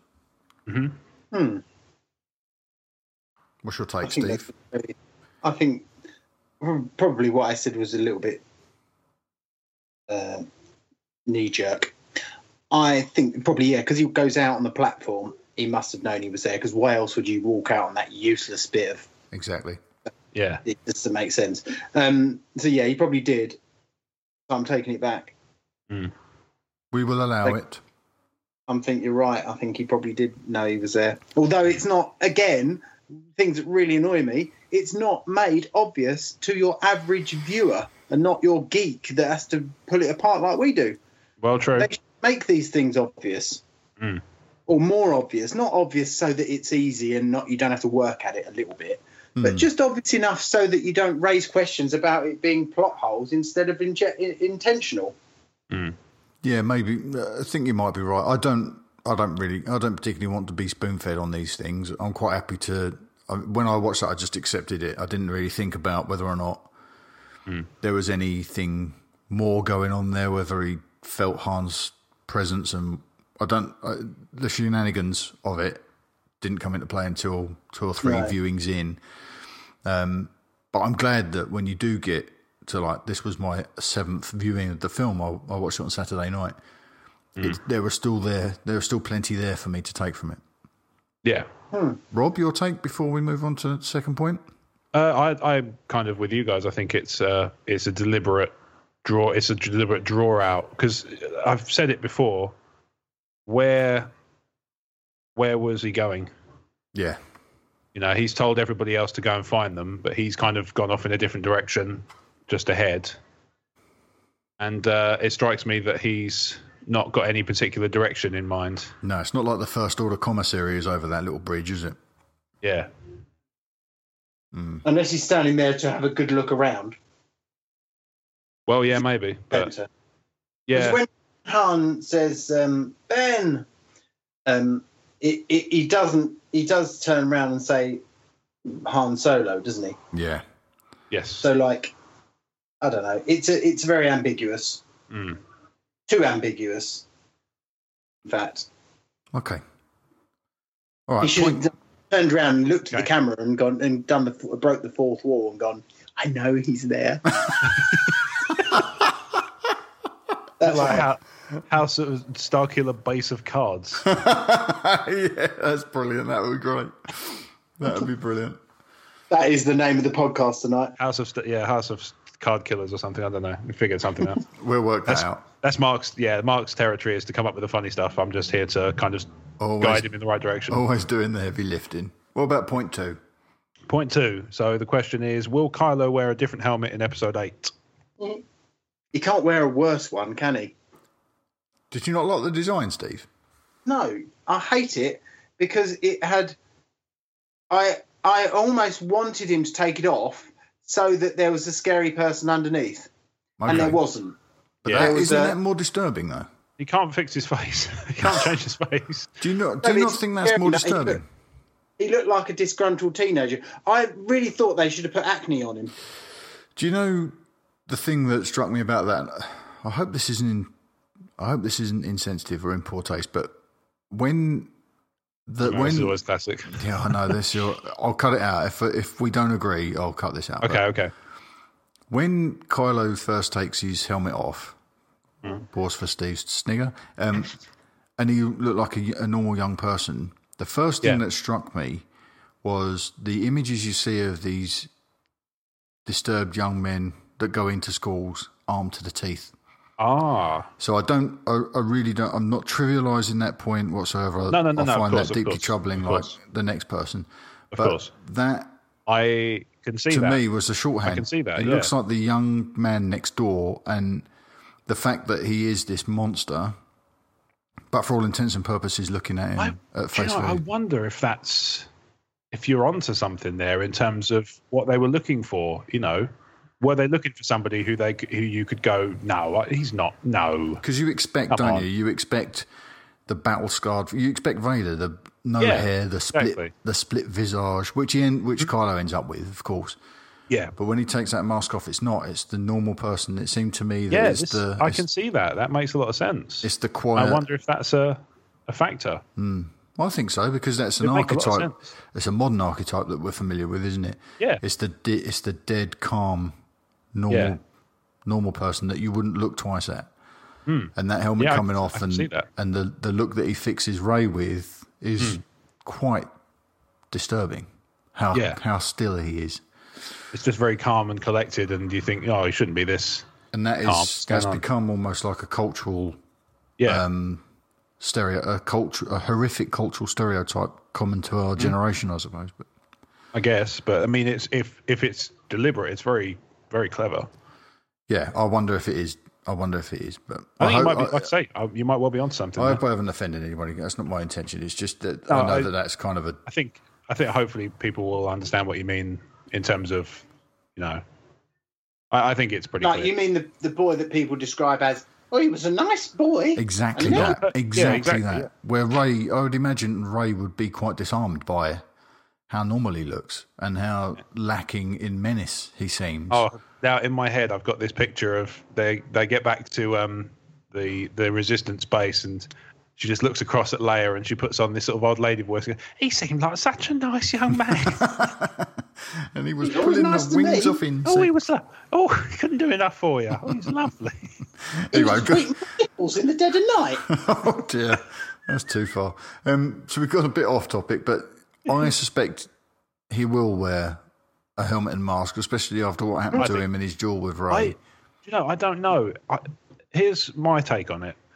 What's your take, Steve? I think probably what I said was a little bit knee-jerk. I think probably, because he goes out on the platform, he must have known he was there, because why else would you walk out on that useless bit of... Exactly. Yeah. It doesn't make sense. So, yeah, he probably did. So I'm taking it back. We will allow it. I think you're right. I think he probably did know he was there. Although it's not, again, things that really annoy me, it's not made obvious to your average viewer and not your geek that has to pull it apart like we do. Well, true. They should make these things obvious. Or more obvious. Not obvious so that it's easy and you don't have to work at it a little bit. But just obvious enough so that you don't raise questions about it being plot holes instead of intentional. Yeah, maybe. I think you might be right. I don't particularly want to be spoon-fed on these things. I'm quite happy to... When I watched that, I just accepted it. I didn't really think about whether or not there was anything more going on there, whether he felt Han's presence, and the shenanigans of it didn't come into play until 2 or 3 viewings in. But I'm glad that when you do get to this was my 7th viewing of the film. I watched it on Saturday night. There was still plenty there for me to take from it. Yeah. Rob, your take before we move on to the second point? I'm kind of with you guys. I think it's a deliberate draw. It's a deliberate draw out because I've said it before. Where was he going? Yeah. He's told everybody else to go and find them, but he's kind of gone off in a different direction just ahead. And it strikes me that he's not got any particular direction in mind. No, it's not like the First Order commissary is over that little bridge, is it? Yeah. Unless he's standing there to have a good look around. Well, yeah, maybe. But yeah. When Han says, Ben, he does turn around and say Han Solo, doesn't he? Yeah. Yes. So, I don't know. It's very ambiguous. Too ambiguous, in fact. Okay. All right. He should have turned around and looked at the camera and gone and broke the fourth wall and gone, I know he's there. That's like House of Starkiller base of cards. Yeah, that's brilliant. That would be great. That would be brilliant. That is the name of the podcast tonight. House of Card Killers or something. I don't know. We figured something out. We'll work that out. That's Mark's territory is to come up with the funny stuff. I'm just here to kind of guide him in the right direction. Always doing the heavy lifting. What about point 2? Point 2. So the question is, will Kylo wear a different helmet in episode 8? He can't wear a worse one, can he? Did you not like the design, Steve? No, I hate it because it had... I almost wanted him to take it off so that there was a scary person underneath. Okay. And there wasn't. But isn't that more disturbing, though? He can't fix his face. He can't change his face. Do you not think that's more disturbing? He looked like a disgruntled teenager. I really thought they should have put acne on him. Do you know the thing that struck me about that? I hope this isn't insensitive or in poor taste, but when this is always classic. Yeah, I know this. I'll cut it out. If we don't agree, I'll cut this out. Okay. When Kylo first takes his helmet off, pause for Steve's snigger, and he looked like a normal young person, the first thing that struck me was the images you see of these disturbed young men that go into schools armed to the teeth. So I really don't. I'm not trivialising that point whatsoever. No. I find Course, that deeply troubling, like the next person. Of course, that I can see. To that. me, was the shorthand. I can see that. It looks like the young man next door, and the fact that he is this monster, but for all intents and purposes, looking at him at face value. I wonder if you're onto something there in terms of what they were looking for. You know, were they looking for somebody who you could go, no, he's not. No, because you expect, don't you? You expect the battle scarred. You expect Vader, the no hair, the split visage, which Kylo ends up with, of course. Yeah, but when he takes that mask off, it's not. It's the normal person. It seemed to me that I can see that. That makes a lot of sense. It's the quiet. I wonder if that's a factor. Well, I think so, because that's an archetype. It's a modern archetype that we're familiar with, isn't it? Yeah. It's the dead, calm, normal person that you wouldn't look twice at. And that helmet coming off, and the look that he fixes Rey with is quite disturbing. How still he is. It's just very calm and collected, and you think, he shouldn't be this. And that's become almost like a cultural, a horrific cultural stereotype common to our generation, I suppose. But I guess, but I mean, it's if it's deliberate, it's very, very clever. Yeah, I wonder if it is. But I think you might be, like I say, you might well be onto something. I hope I haven't offended anybody. That's not my intention. It's just that I know that's kind of a. I think hopefully people will understand what you mean in terms of, I think it's pretty. Like clear. You mean the boy that people describe as, he was a nice boy. Exactly that. Exactly that. Yeah. Where Rey, I would imagine Rey would be quite disarmed by how normal he looks and how lacking in menace he seems. Oh, now in my head, I've got this picture of they get back to the Resistance base, and she just looks across at Leia and she puts on this sort of old lady voice. Goes, he seemed like such a nice young man. And he was pulling the wings off him. Oh, he was he couldn't do enough for you. Oh, he's lovely. Anyway, nipples in the dead of night. Oh dear, that's too far. So we've got a bit off topic, but I suspect he will wear a helmet and mask, especially after what happened to him in his duel with Rey. I don't know. Here's my take on it.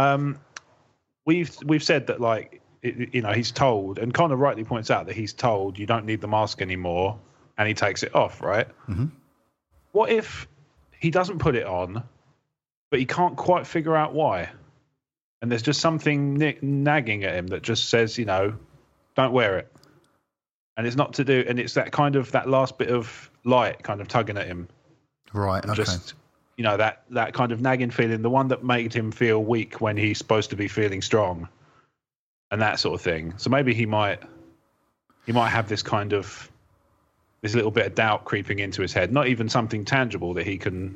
We've said that he's told, and Connor rightly points out that he's told you don't need the mask anymore, and he takes it off, right? Mm-hmm. What if he doesn't put it on, but he can't quite figure out why, and there's just something nagging at him that just says, don't wear it, and it's not to do, and it's that kind of that last bit of light kind of tugging at him, right? Okay. Just that kind of nagging feeling, the one that made him feel weak when he's supposed to be feeling strong, and that sort of thing. So maybe he might have this kind of this little bit of doubt creeping into his head. Not even something tangible that he can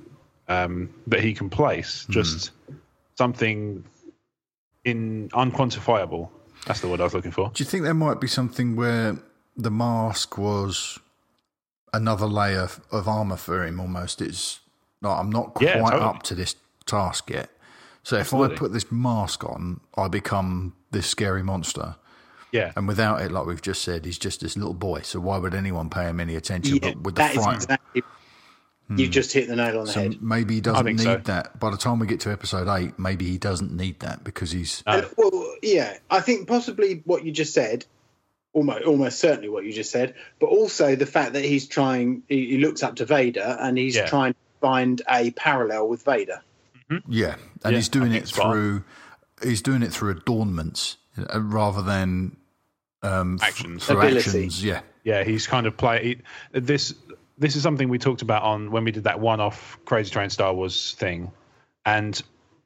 place, just something unquantifiable. That's the word I was looking for. Do you think there might be something where the mask was another layer of armor for him? Almost, I'm not quite up to this task yet. So if I put this mask on, I become this scary monster. Yeah. And without it, like we've just said, he's just this little boy. So why would anyone pay him any attention? Yeah, but with the fright, you just hit the nail on the head. Maybe he doesn't need that. By the time we get to episode 8, maybe he doesn't need that because he's. I think possibly what you just said, almost certainly what you just said, but also the fact that he's trying. He looks up to Vader and he's trying to find a parallel with Vader. Mm-hmm. Yeah, and he's doing it through. He's doing it through adornments rather than actions. Through actions, yeah. He's kind of this. This is something we talked about on when we did that one-off Crazy Train Star Wars thing, and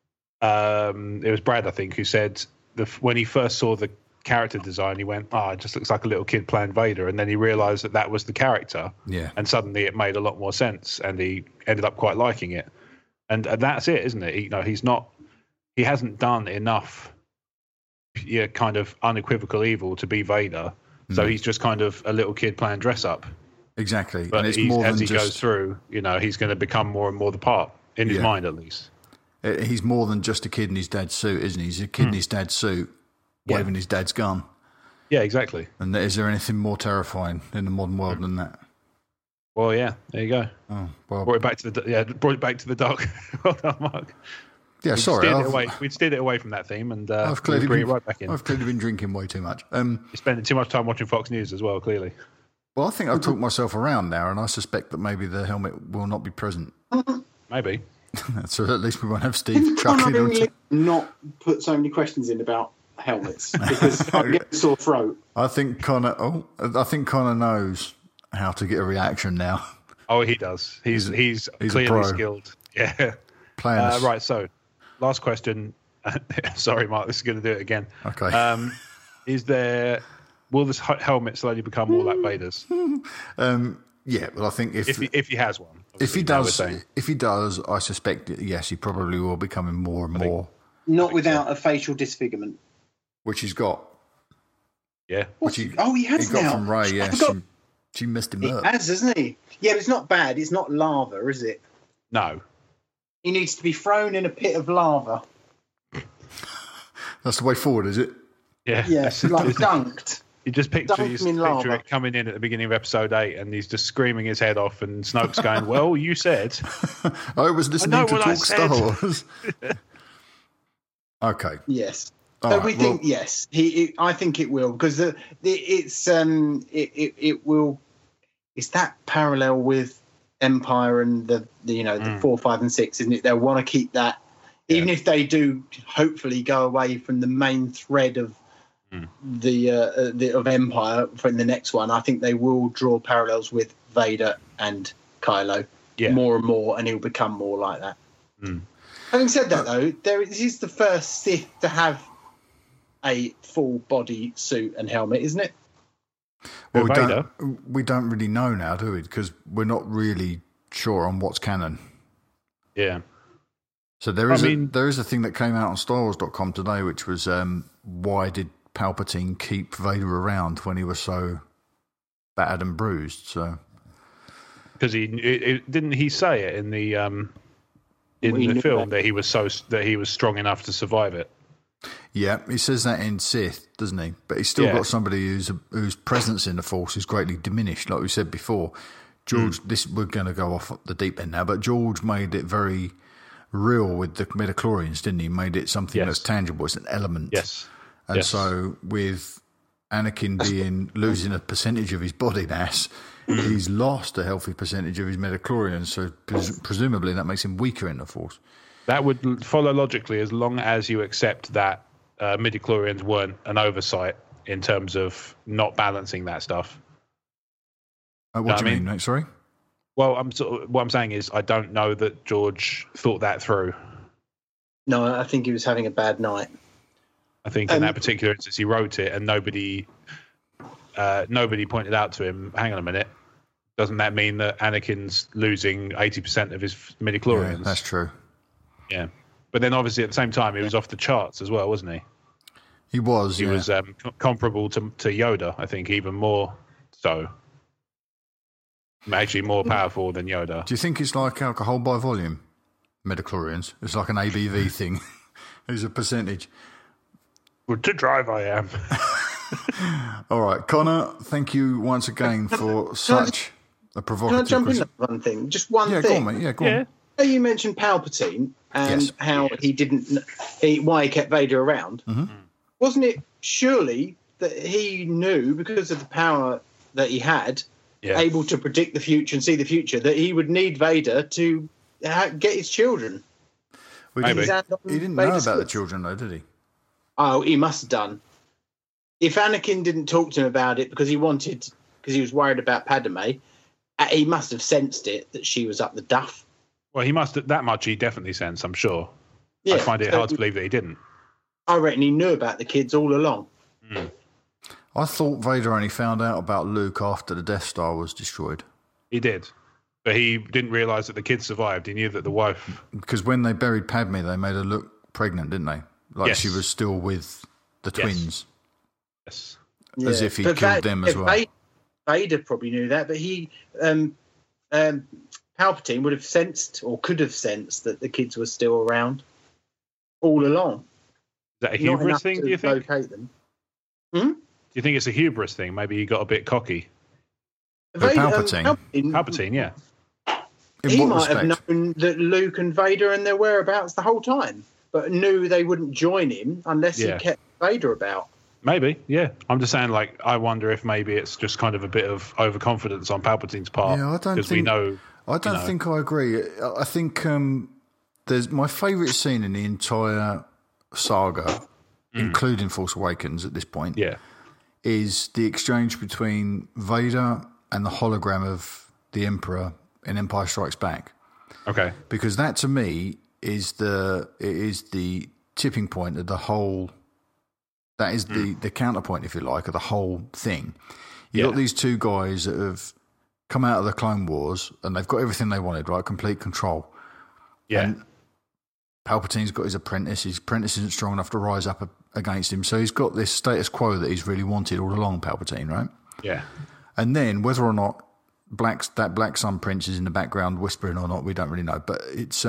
it was Brad, I think, who said when he first saw the character design, he went, it just looks like a little kid playing Vader, and then he realised that was the character, and suddenly it made a lot more sense, and he ended up quite liking it, and that's it, isn't it? He hasn't done enough, kind of unequivocal evil to be Vader, so he's just kind of a little kid playing dress up. Exactly, but and it's more as than he goes through, he's going to become more and more the part in his mind, at least. He's more than just a kid in his dad's suit, isn't he? He's a kid in his dad's suit, waving his dad's gun. Yeah, exactly. And is there anything more terrifying in the modern world than that? Well, yeah, there you go. Oh, well, brought it back to the dark. Well done, Mark. Yeah, sorry. We'd steered it away from that theme, and I've clearly bring it right back in. I've clearly been drinking way too much. You're spending too much time watching Fox News as well, clearly. Well, I think I've talked myself around now, and I suspect that maybe the helmet will not be present. Maybe. So at least we won't have Steve chuckling on. Not put so many questions in about helmets because I get a sore throat. I think Connor knows how to get a reaction now. Oh, he does. He's clearly skilled. Yeah. Right. So, last question. Sorry, Mark. This is going to do it again. Okay. Will this helmet slowly become more like Vader's? Yeah. Well, I think if he has one. If he does, I suspect yes, he probably will becoming more and more. Not without a facial disfigurement, which he's got. Yeah. He has now. Got from Rey. Yeah. She messed him up. He has, hasn't he? Yeah, but it's not bad. It's not lava, is it? No. He needs to be thrown in a pit of lava. That's the way forward, is it? Yeah. Yeah, like dunked. You just picture it coming in at the beginning of episode 8 and he's just screaming his head off and Snoke's going, well, you said. I was listening to talk Star Wars. Okay. Yes. So we think yes. I think it will because it will. It's that parallel with Empire and the 4, 5, and 6, isn't it? They'll want to keep that, even if they do. Hopefully, go away from the main thread of of Empire for the next one. I think they will draw parallels with Vader and Kylo more and more, and he'll become more like that. Having said that, though, this is the first Sith to have a full body suit and helmet, isn't it? Well, we don't really know now, do we? Because we're not really sure on what's canon. Yeah. So there is a thing that came out on StarWars.com today, which was why did Palpatine keep Vader around when he was so battered and bruised? So because didn't he say it in the film that he was strong enough to survive it? Yeah, he says that in Sith, doesn't he? But he's still got somebody whose presence in the Force is greatly diminished, like we said before. George, we're going to go off the deep end now, but George made it very real with the midichlorians, didn't he? Made it something that's tangible. It's an element. Yes. And so with Anakin losing a percentage of his body mass, he's lost a healthy percentage of his midichlorians. So presumably that makes him weaker in the Force. That would follow logically as long as you accept that midichlorians weren't an oversight in terms of not balancing that stuff. What do you mean, mate? Sorry? Well, what I'm saying is I don't know that George thought that through. No, I think he was having a bad night. I think in that particular instance he wrote it and nobody pointed out to him, hang on a minute, doesn't that mean that Anakin's losing 80% of his midichlorians? Yeah, that's true. Yeah. But then obviously at the same time he was off the charts as well, wasn't he? He was, He was comparable to Yoda, I think, even more so. Actually more powerful than Yoda. Do you think it's like alcohol by volume? Midichlorians? It's like an ABV thing. There's a percentage. Well, to drive I am. All right, Connor, thank you once again for such a provocative question. Can I jump in on one thing? Just one thing. Go on, mate. Yeah, go on. You mentioned Palpatine and how why he kept Vader around. Mm-hmm. Wasn't it surely that he knew, because of the power that he had, able to predict the future and see the future, that he would need Vader to get his children? Maybe. He didn't know about the children, though, did he? Oh, he must have done. If Anakin didn't talk to him about it because he was worried about Padme, he must have sensed it that she was up the duff. Well, he must have, that much he definitely sensed, I'm sure. Yeah, I find it hard to believe that he didn't. I reckon he knew about the kids all along. I thought Vader only found out about Luke after the Death Star was destroyed. He did. But he didn't realise that the kids survived. He knew that the wife... Because when they buried Padme, they made her look pregnant, didn't they? Like she was still with the twins. Yes. As if he killed them as well. Vader probably knew that, but he... Palpatine would have sensed, or could have sensed, that the kids were still around all along. Is that a hubris thing, do you think? Locate them. Do you think it's a hubris thing? Maybe he got a bit cocky. Palpatine, yeah. he might have known that Luke and Vader and their whereabouts the whole time, but knew they wouldn't join him unless he kept Vader about. Maybe, yeah. I'm just saying, like, I wonder if maybe it's just kind of a bit of overconfidence on Palpatine's part. Yeah, I don't think. I don't think I agree. I think there's my favourite scene in the entire saga, including Force Awakens at this point. Yeah, is the exchange between Vader and the hologram of the Emperor in Empire Strikes Back. Okay, because that to me is the tipping point of the whole. That is the counterpoint, if you like, of the whole thing. You've got these two guys that have come out of the Clone Wars and they've got everything they wanted, right? Complete control. Yeah. And Palpatine's got his apprentice. His apprentice isn't strong enough to rise up against him. So he's got this status quo that he's really wanted all along, Palpatine, right? Yeah. And then whether or not that Black Sun Prince is in the background whispering or not, we don't really know. But it's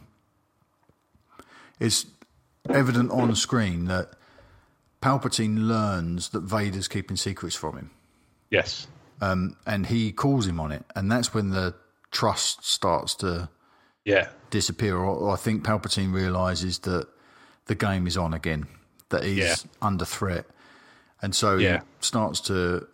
evident on screen that Palpatine learns that Vader's keeping secrets from him. Yes. And he calls him on it. And that's when the trust starts to disappear. Or I think Palpatine realises that the game is on again, that he's under threat. And so he starts to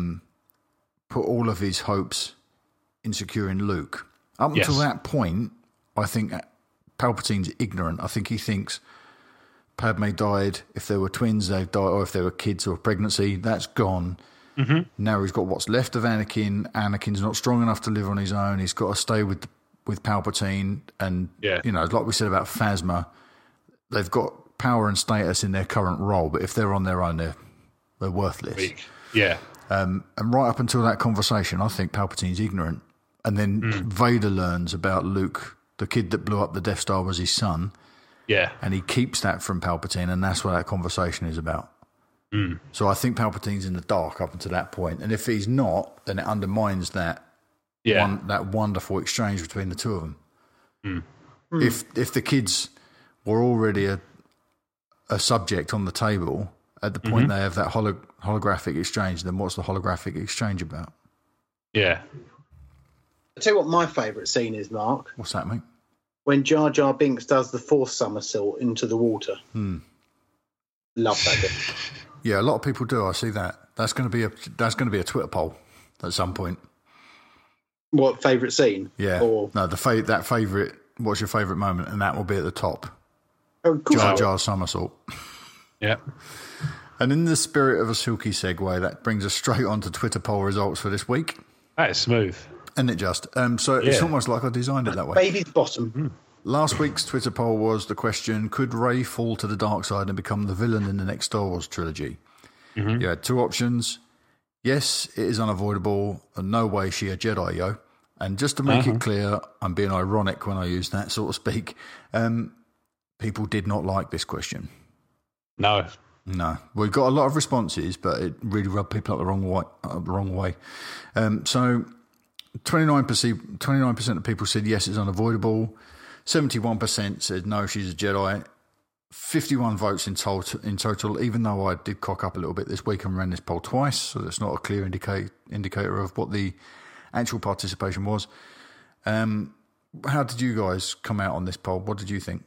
put all of his hopes in securing Luke. Up until that point, I think Palpatine's ignorant. I think he thinks Padme died. If there were twins, they've died, or if there were kids or pregnancy, that's gone. Mm-hmm. Now he's got what's left of Anakin. Anakin's not strong enough to live on his own. He's got to stay with Palpatine. And, you know, like we said about Phasma, they've got power and status in their current role, but if they're on their own, they're worthless. Weak. Yeah. And right up until that conversation, I think Palpatine's ignorant. And then Vader learns about Luke, the kid that blew up the Death Star was his son. Yeah. And he keeps that from Palpatine, and that's what that conversation is about. Mm. So I think Palpatine's in the dark up until that point. And if he's not, then it undermines that that wonderful exchange between the two of them. Mm. If the kids were already a subject on the table at the point they have that holographic exchange, then what's the holographic exchange about? Yeah. I'll tell you what my favourite scene is, Mark. What's that, mate? When Jar Jar Binks does the Force somersault into the water. Love that bit. Yeah, a lot of people do. I see that. That's going to be a Twitter poll at some point. What favourite scene? Yeah. Or... No, that favourite. What's your favourite moment? And that will be at the top. Oh, cool. Jar Jar somersault. Yeah. And in the spirit of a silky segue, that brings us straight on to Twitter poll results for this week. That is smooth. Isn't it just? So it's almost like I designed it that way. Baby's bottom. Last week's Twitter poll was the question, could Rey fall to the dark side and become the villain in the next Star Wars trilogy? Mm-hmm. You had two options. Yes, it is unavoidable, and no way she a Jedi, yo. And just to make it clear, I'm being ironic when I use that, so to speak. People did not like this question. No. We got a lot of responses, but it really rubbed people up the wrong way. So 29% of people said yes, it's unavoidable. 71% said no, she's a Jedi. 51 votes in total, even though I did cock up a little bit this week and ran this poll twice, so that's not a clear indicator of what the actual participation was. How did you guys come out on this poll? What did you think?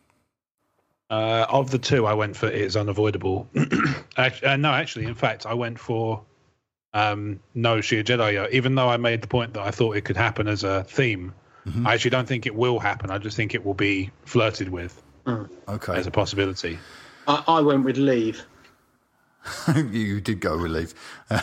Of the two, I went for it's unavoidable. Actually, in fact, I went for no, she a Jedi. Even though I made the point that I thought it could happen as a theme, I actually don't think it will happen. I just think it will be flirted with as a possibility. I went with leave. You did go with leave.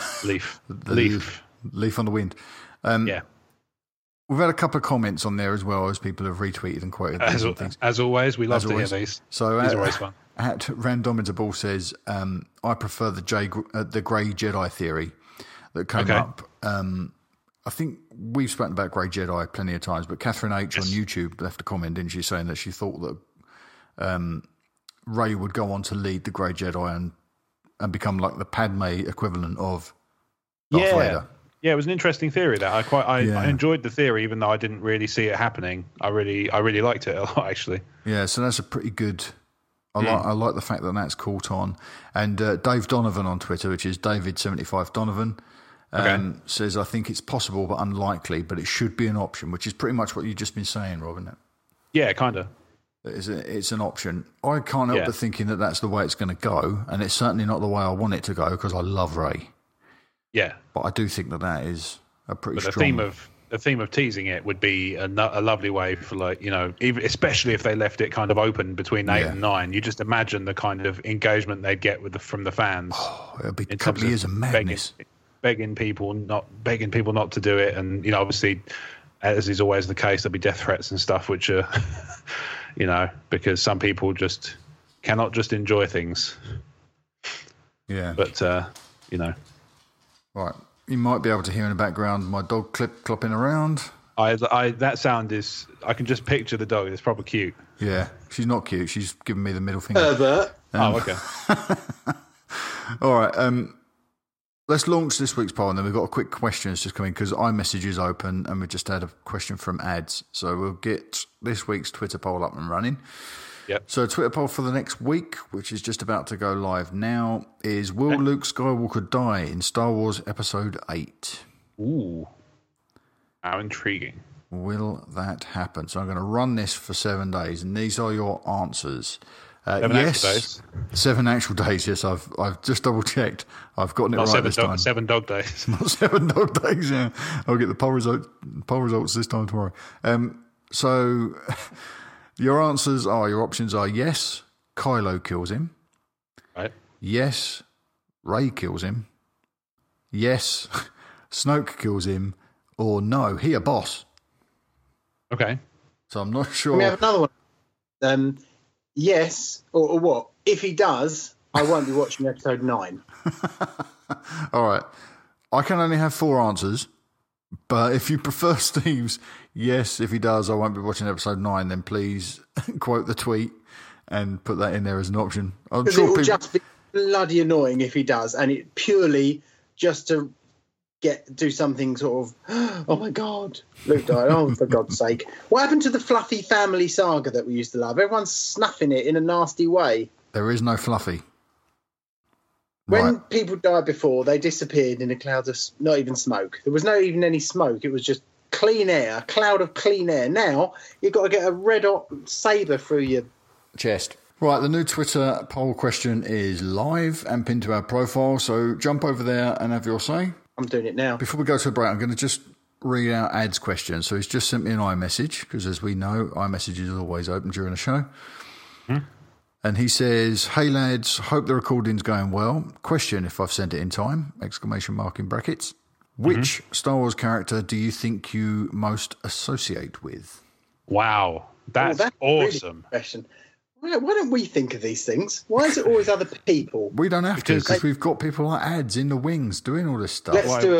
Leaf on the wind. Yeah. We've had a couple of comments on there as well as people have retweeted and quoted things. As always, we love to hear these. So these are always fun. At Randomitable says, I prefer the Grey Jedi theory that came up. I think we've spoken about Grey Jedi plenty of times, but Catherine H on YouTube left a comment, didn't she, saying that she thought that Rey would go on to lead the Grey Jedi and become like the Padme equivalent of Darth Vader. Yeah, it was an interesting theory. That I enjoyed the theory, even though I didn't really see it happening. I really liked it a lot, actually. Yeah, so that's a pretty good. I like the fact that that's caught on. And Dave Donovan on Twitter, which is David75 Donovan, says, I think it's possible but unlikely, but it should be an option, which is pretty much what you've just been saying, Rob, isn't it? Yeah, kind of. It's an option. I can't help but thinking that that's the way it's going to go, and it's certainly not the way I want it to go because I love Ray. Yeah. But I do think that is a pretty strong... The theme of teasing it would be a lovely way for, like, you know, even, especially if they left it kind of open between 8 and 9. You just imagine the kind of engagement they'd get from the fans. Oh, it'll be a couple of years of madness. Begging people not to do it, and, you know, obviously, as is always the case, there'll be death threats and stuff, which are, you know, because some people just cannot just enjoy things. Yeah. But you know, right. You might be able to hear in the background my dog clopping around. That sound is... I can just picture the dog. It's proper cute. Yeah, she's not cute. She's giving me the middle finger. Herbert. Okay. All right. Let's launch this week's poll, and then we've got a quick question that's just coming because iMessage is open, and we just had a question from ads. So we'll get this week's Twitter poll up and running. Yep. So Twitter poll for the next week, which is just about to go live now, is will Luke Skywalker die in Star Wars Episode 8? Ooh. How intriguing. Will that happen? So I'm going to run this for 7 days, and these are your answers. 7 actual days? 7 actual days, yes. I've just double-checked. I've gotten it right this time. 7 dog days. Not 7 dog days, yeah. I'll get the poll results this time tomorrow. So... Your options are yes, Kylo kills him. Right. Yes, Rey kills him. Yes, Snoke kills him. Or no, he a boss. Okay. So I'm not sure. We have another one. Yes, or what? If he does, I won't be watching Episode 9. All right. I can only have 4 answers. But if you prefer Steve's, yes, if he does, I won't be watching Episode 9, then please quote the tweet and put that in there as an option. I'm sure it will just be bloody annoying if he does, and it purely just to do something sort of, oh my God, Luke died, oh, for God's sake. What happened to the fluffy family saga that we used to love? Everyone's snuffing it in a nasty way. There is no fluffy. When people died before, they disappeared in a cloud of not even smoke. There was no even any smoke. It was just clean air, a cloud of clean air. Now you've got to get a red hot saber through your chest. Right, the new Twitter poll question is live and pinned to our profile. So jump over there and have your say. I'm doing it now. Before we go to a break, I'm going to just read out Ad's question. So he's just sent me an iMessage because, as we know, iMessage is always open during the show. And he says, hey lads, hope the recording's going well. Question, if I've sent it in time, ! In brackets. Which Star Wars character do you think you most associate with? Wow, that's awesome. Really good question. Why don't we think of these things? Why is it always other people? We don't have to because we've got people like Ads in the wings doing all this stuff. Let's do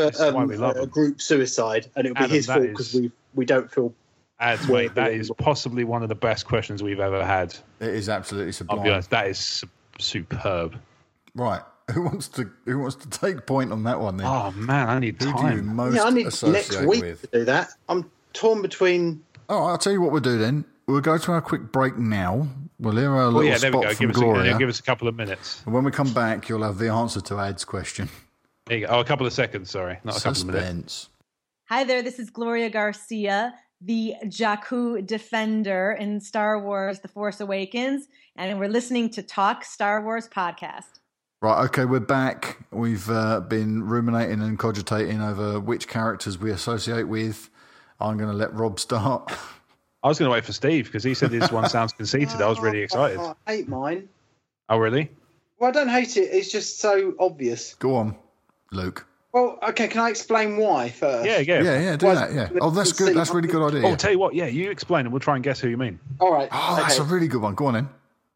a group suicide, and it'll be his fault because we don't feel... Ads, mate, that is possibly one of the best questions we've ever had. It is absolutely sublime. I'll be honest, that is superb. Right, who wants to take point on that one then? Oh man, I need time. Who do you most I need associate next week with? to do that. I'm torn between. Oh, I'll tell you what we'll do then. We'll go to our quick break now. We'll hear a little spot from Gloria. Give us a couple of minutes. And when we come back, you'll have the answer to Ad's question. There you go. Oh, a couple of seconds. Sorry, not a couple of minutes. Hi there. This is Gloria Garcia, the Jakku Defender in Star Wars The Force Awakens, and we're listening to Talk Star Wars podcast. Right, okay, we're back. We've been ruminating and cogitating over which characters we associate with. I'm going to let Rob start. I was going to wait for Steve because he said his one sounds conceited. I was really excited. I hate mine. Oh, really? Well, I don't hate it. It's just so obvious. Go on, Luke. Well, okay, can I explain why first? Yeah. Do that, yeah. Oh, that's good. That's a really good idea. Oh, I'll tell you what, yeah, you explain and we'll try and guess who you mean. All right. Oh, that's a really good one. Go on then.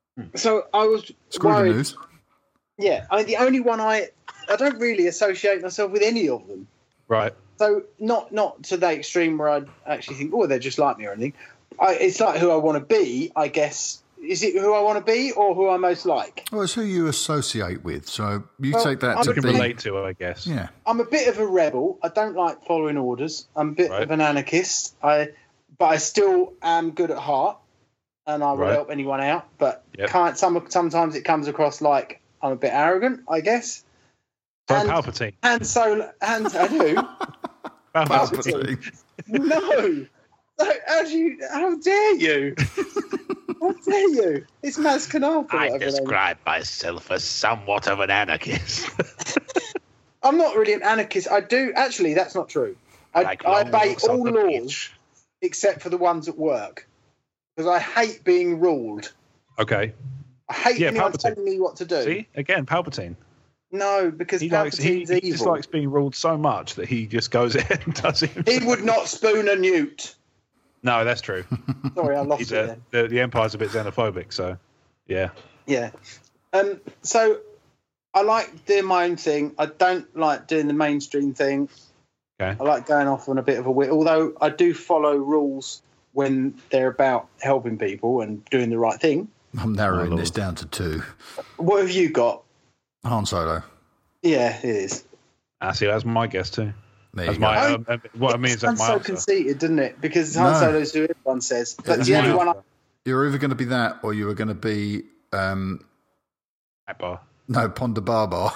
So I was Screw worried. the news. Yeah, I mean, the only one I don't really associate myself with any of them. Right. So not to the extreme where I actually think, oh, they're just like me or anything. It's like who I want to be, I guess. Is it who I want to be or who I most like? Well, it's who you associate with. So you take that to be... relate to, I guess. Yeah. I'm a bit of a rebel. I don't like following orders. I'm a bit of an anarchist. But I still am good at heart, and I will help anyone out. But sometimes it comes across like I'm a bit arrogant, I guess. Palpatine. And Solo, and who? Palpatine. No. How dare you? How dare you? It's Maz Kanata. I describe myself as somewhat of an anarchist. I'm not really an anarchist. I do actually. That's not true. I obey all laws except for the ones at work because I hate being ruled. Okay. I hate anyone telling me what to do. See, again, Palpatine. No, because Palpatine's evil. He just likes being ruled so much that he just goes ahead and does it himself. He would not spoon a newt. No, that's true. Sorry, I lost it then. The Empire's a bit xenophobic, so yeah. Yeah. So I like doing my own thing. I don't like doing the mainstream thing. Okay. I like going off on a bit of a wit, although I do follow rules when they're about helping people and doing the right thing. I'm narrowing this down to 2. What have you got? Han Solo. Yeah, it is. See, that's my guess too. That's my what I mean is that's my so answer. conceited, doesn't it? Because Han Solo's who everyone says. But the only one you're either going to be that or you were going to be Akbar. No, Ponda Barbar.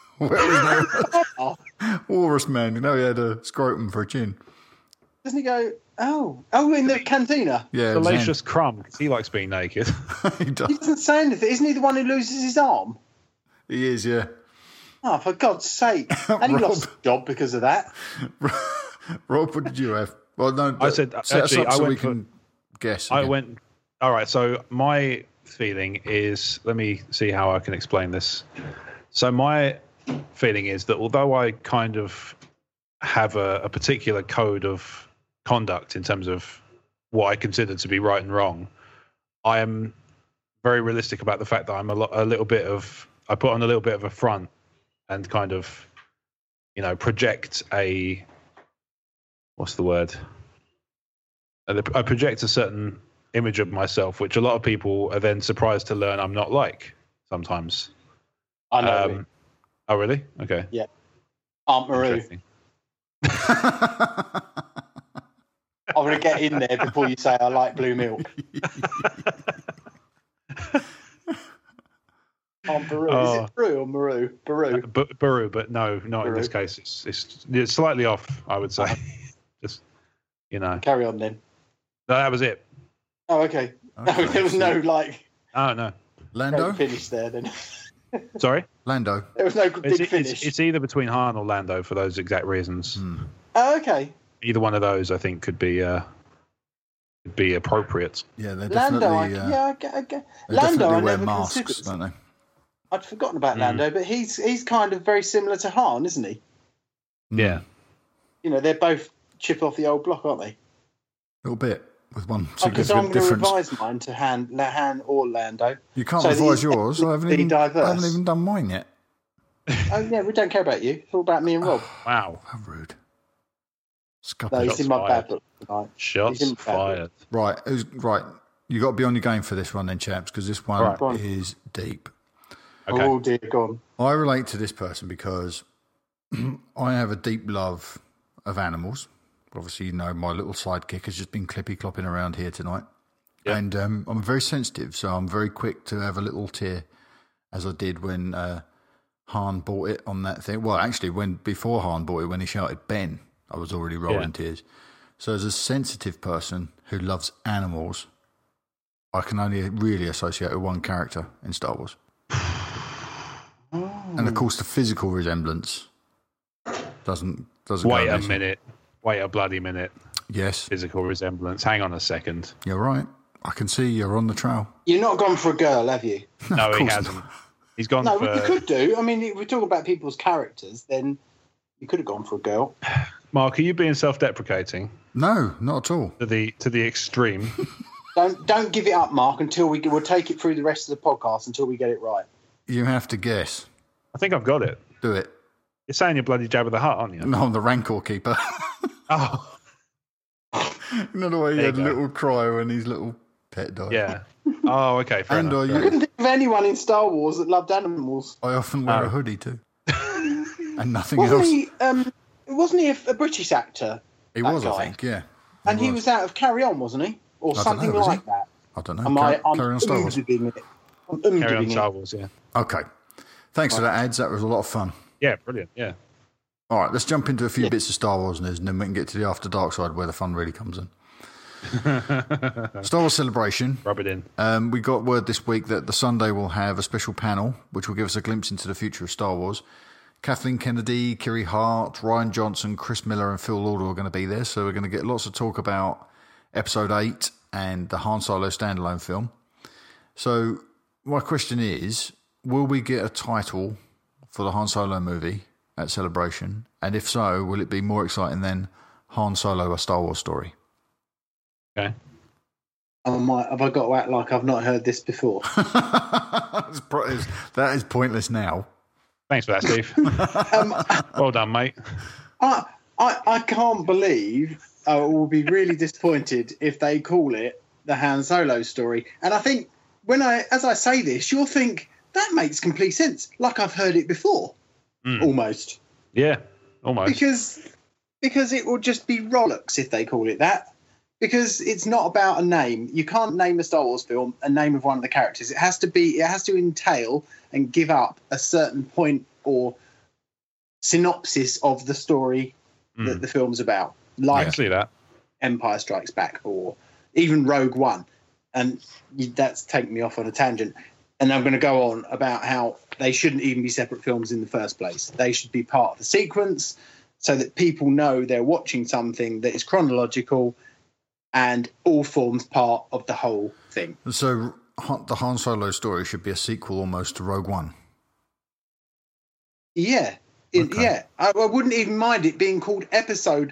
Walrus Man, you know, he had a scrotum for a chin. Doesn't he go, oh, in the cantina? Yeah. Salacious Crumb, because he likes being naked. He does. He doesn't say anything. Isn't he the one who loses his arm? He is, yeah. Oh, for God's sake. And he lost his job because of that. Rob, what did you have? Well, no, I said, set actually, us up so we can guess. I went, all right, so my feeling is, let me see how I can explain this. So my feeling is that although I kind of have a particular code of conduct in terms of what I consider to be right and wrong, I am very realistic about the fact that I'm I put on a little bit of a front and kind of, project what's the word? I project a certain image of myself, which a lot of people are then surprised to learn I'm not like sometimes. I know. Oh, really? Okay. Yeah. Aunt Maru. I'm going to get in there before you say I like blue milk. Aunt Baru. Is it Baru or Maru? Baru. Baru, but no, not Baru. in this case. It's slightly off, I would say. Just, Carry on then. No, that was it. Oh, okay. No, there was no, Oh, no. Lando? Finish there then. Sorry? Lando. There was no big finish. It's either between Han or Lando for those exact reasons. Oh, okay. Either one of those, I think, could be appropriate. Yeah, they're definitely. Lando, I wear never masks, considered. don't they? I'd forgotten about Lando, but he's kind of very similar to Han, isn't he? Yeah. They're both chip off the old block, aren't they? A little bit, with one Because I'm significant going to difference. revise mine to Han or Lando. You can't revise yours. I haven't diverse. even done mine yet. Oh, yeah, we don't care about you. It's all about me and Rob. Wow. How rude. No, he's in my bad book tonight. Shots fired. Right, you got to be on your game for this one then, chaps, because this one is deep. Okay. Oh, dear, gone. I relate to this person because I have a deep love of animals. Obviously, my little sidekick has just been clippy-clopping around here tonight. Yep. And I'm very sensitive, so I'm very quick to have a little tear, as I did when Han bought it on that thing. Well, actually, before Han bought it, when he shouted Ben, I was already rolling tears. So as a sensitive person who loves animals, I can only really associate with one character in Star Wars. And of course, the physical resemblance doesn't Wait a minute. Wait a bloody minute. Yes. Physical resemblance. Hang on a second. You're right. I can see you're on the trail. You're not gone for a girl, have you? No, he hasn't. He's gone for... No, you could do. I mean, if we talk about people's characters, then you could have gone for a girl. Mark, are you being self-deprecating? No, not at all. To the extreme. Don't give it up, Mark, until we'll take it through the rest of the podcast until we get it right. You have to guess. I think I've got it. Do it. You're saying you're bloody Jabba the Hutt, aren't you? No, I'm the Rancor Keeper. Oh. You know the way he had a little cry when his little pet died? Yeah. Oh, okay. Fair enough. I couldn't think of anyone in Star Wars that loved animals. I often wear a hoodie too. And nothing else. Wasn't he a British actor? He was, I think, yeah. And he was out of Carry On, wasn't he? Or something like that. I don't know. Carry On Star Wars. Carry On Star Wars, yeah. Okay. Thanks for that, Ads. That was a lot of fun. Yeah, brilliant. Yeah. All right, let's jump into a few bits of Star Wars news, and then we can get to the After Dark side where the fun really comes in. Star Wars Celebration. Rub it in. We got word this week that the Sunday will have a special panel, which will give us a glimpse into the future of Star Wars. Kathleen Kennedy, Kiri Hart, Ryan Johnson, Chris Miller, and Phil Lord are going to be there. So we're going to get lots of talk about Episode 8 and the Han Solo standalone film. So my question is, will we get a title for the Han Solo movie at Celebration? And if so, will it be more exciting than Han Solo, a Star Wars story? Okay. Have I got to act like I've not heard this before? That is pointless now. Thanks for that, Steve. Well done, mate. I can't believe I will be really disappointed if they call it the Han Solo story. And I think as I say this, you'll think that makes complete sense. Like I've heard it before. Almost. Yeah, almost. Because it will just be Rolex if they call it that. Because it's not about a name. You can't name a Star Wars film a name of one of the characters. It has to entail and give up a certain point or synopsis of the story that the film's about. Like I can see that. Empire Strikes Back or even Rogue One. And that's taken me off on a tangent. And I'm going to go on about how they shouldn't even be separate films in the first place. They should be part of the sequence so that people know they're watching something that is chronological and all forms part of the whole thing. So the Han Solo story should be a sequel almost to Rogue One. Yeah. Okay. Yeah. I wouldn't even mind it being called episode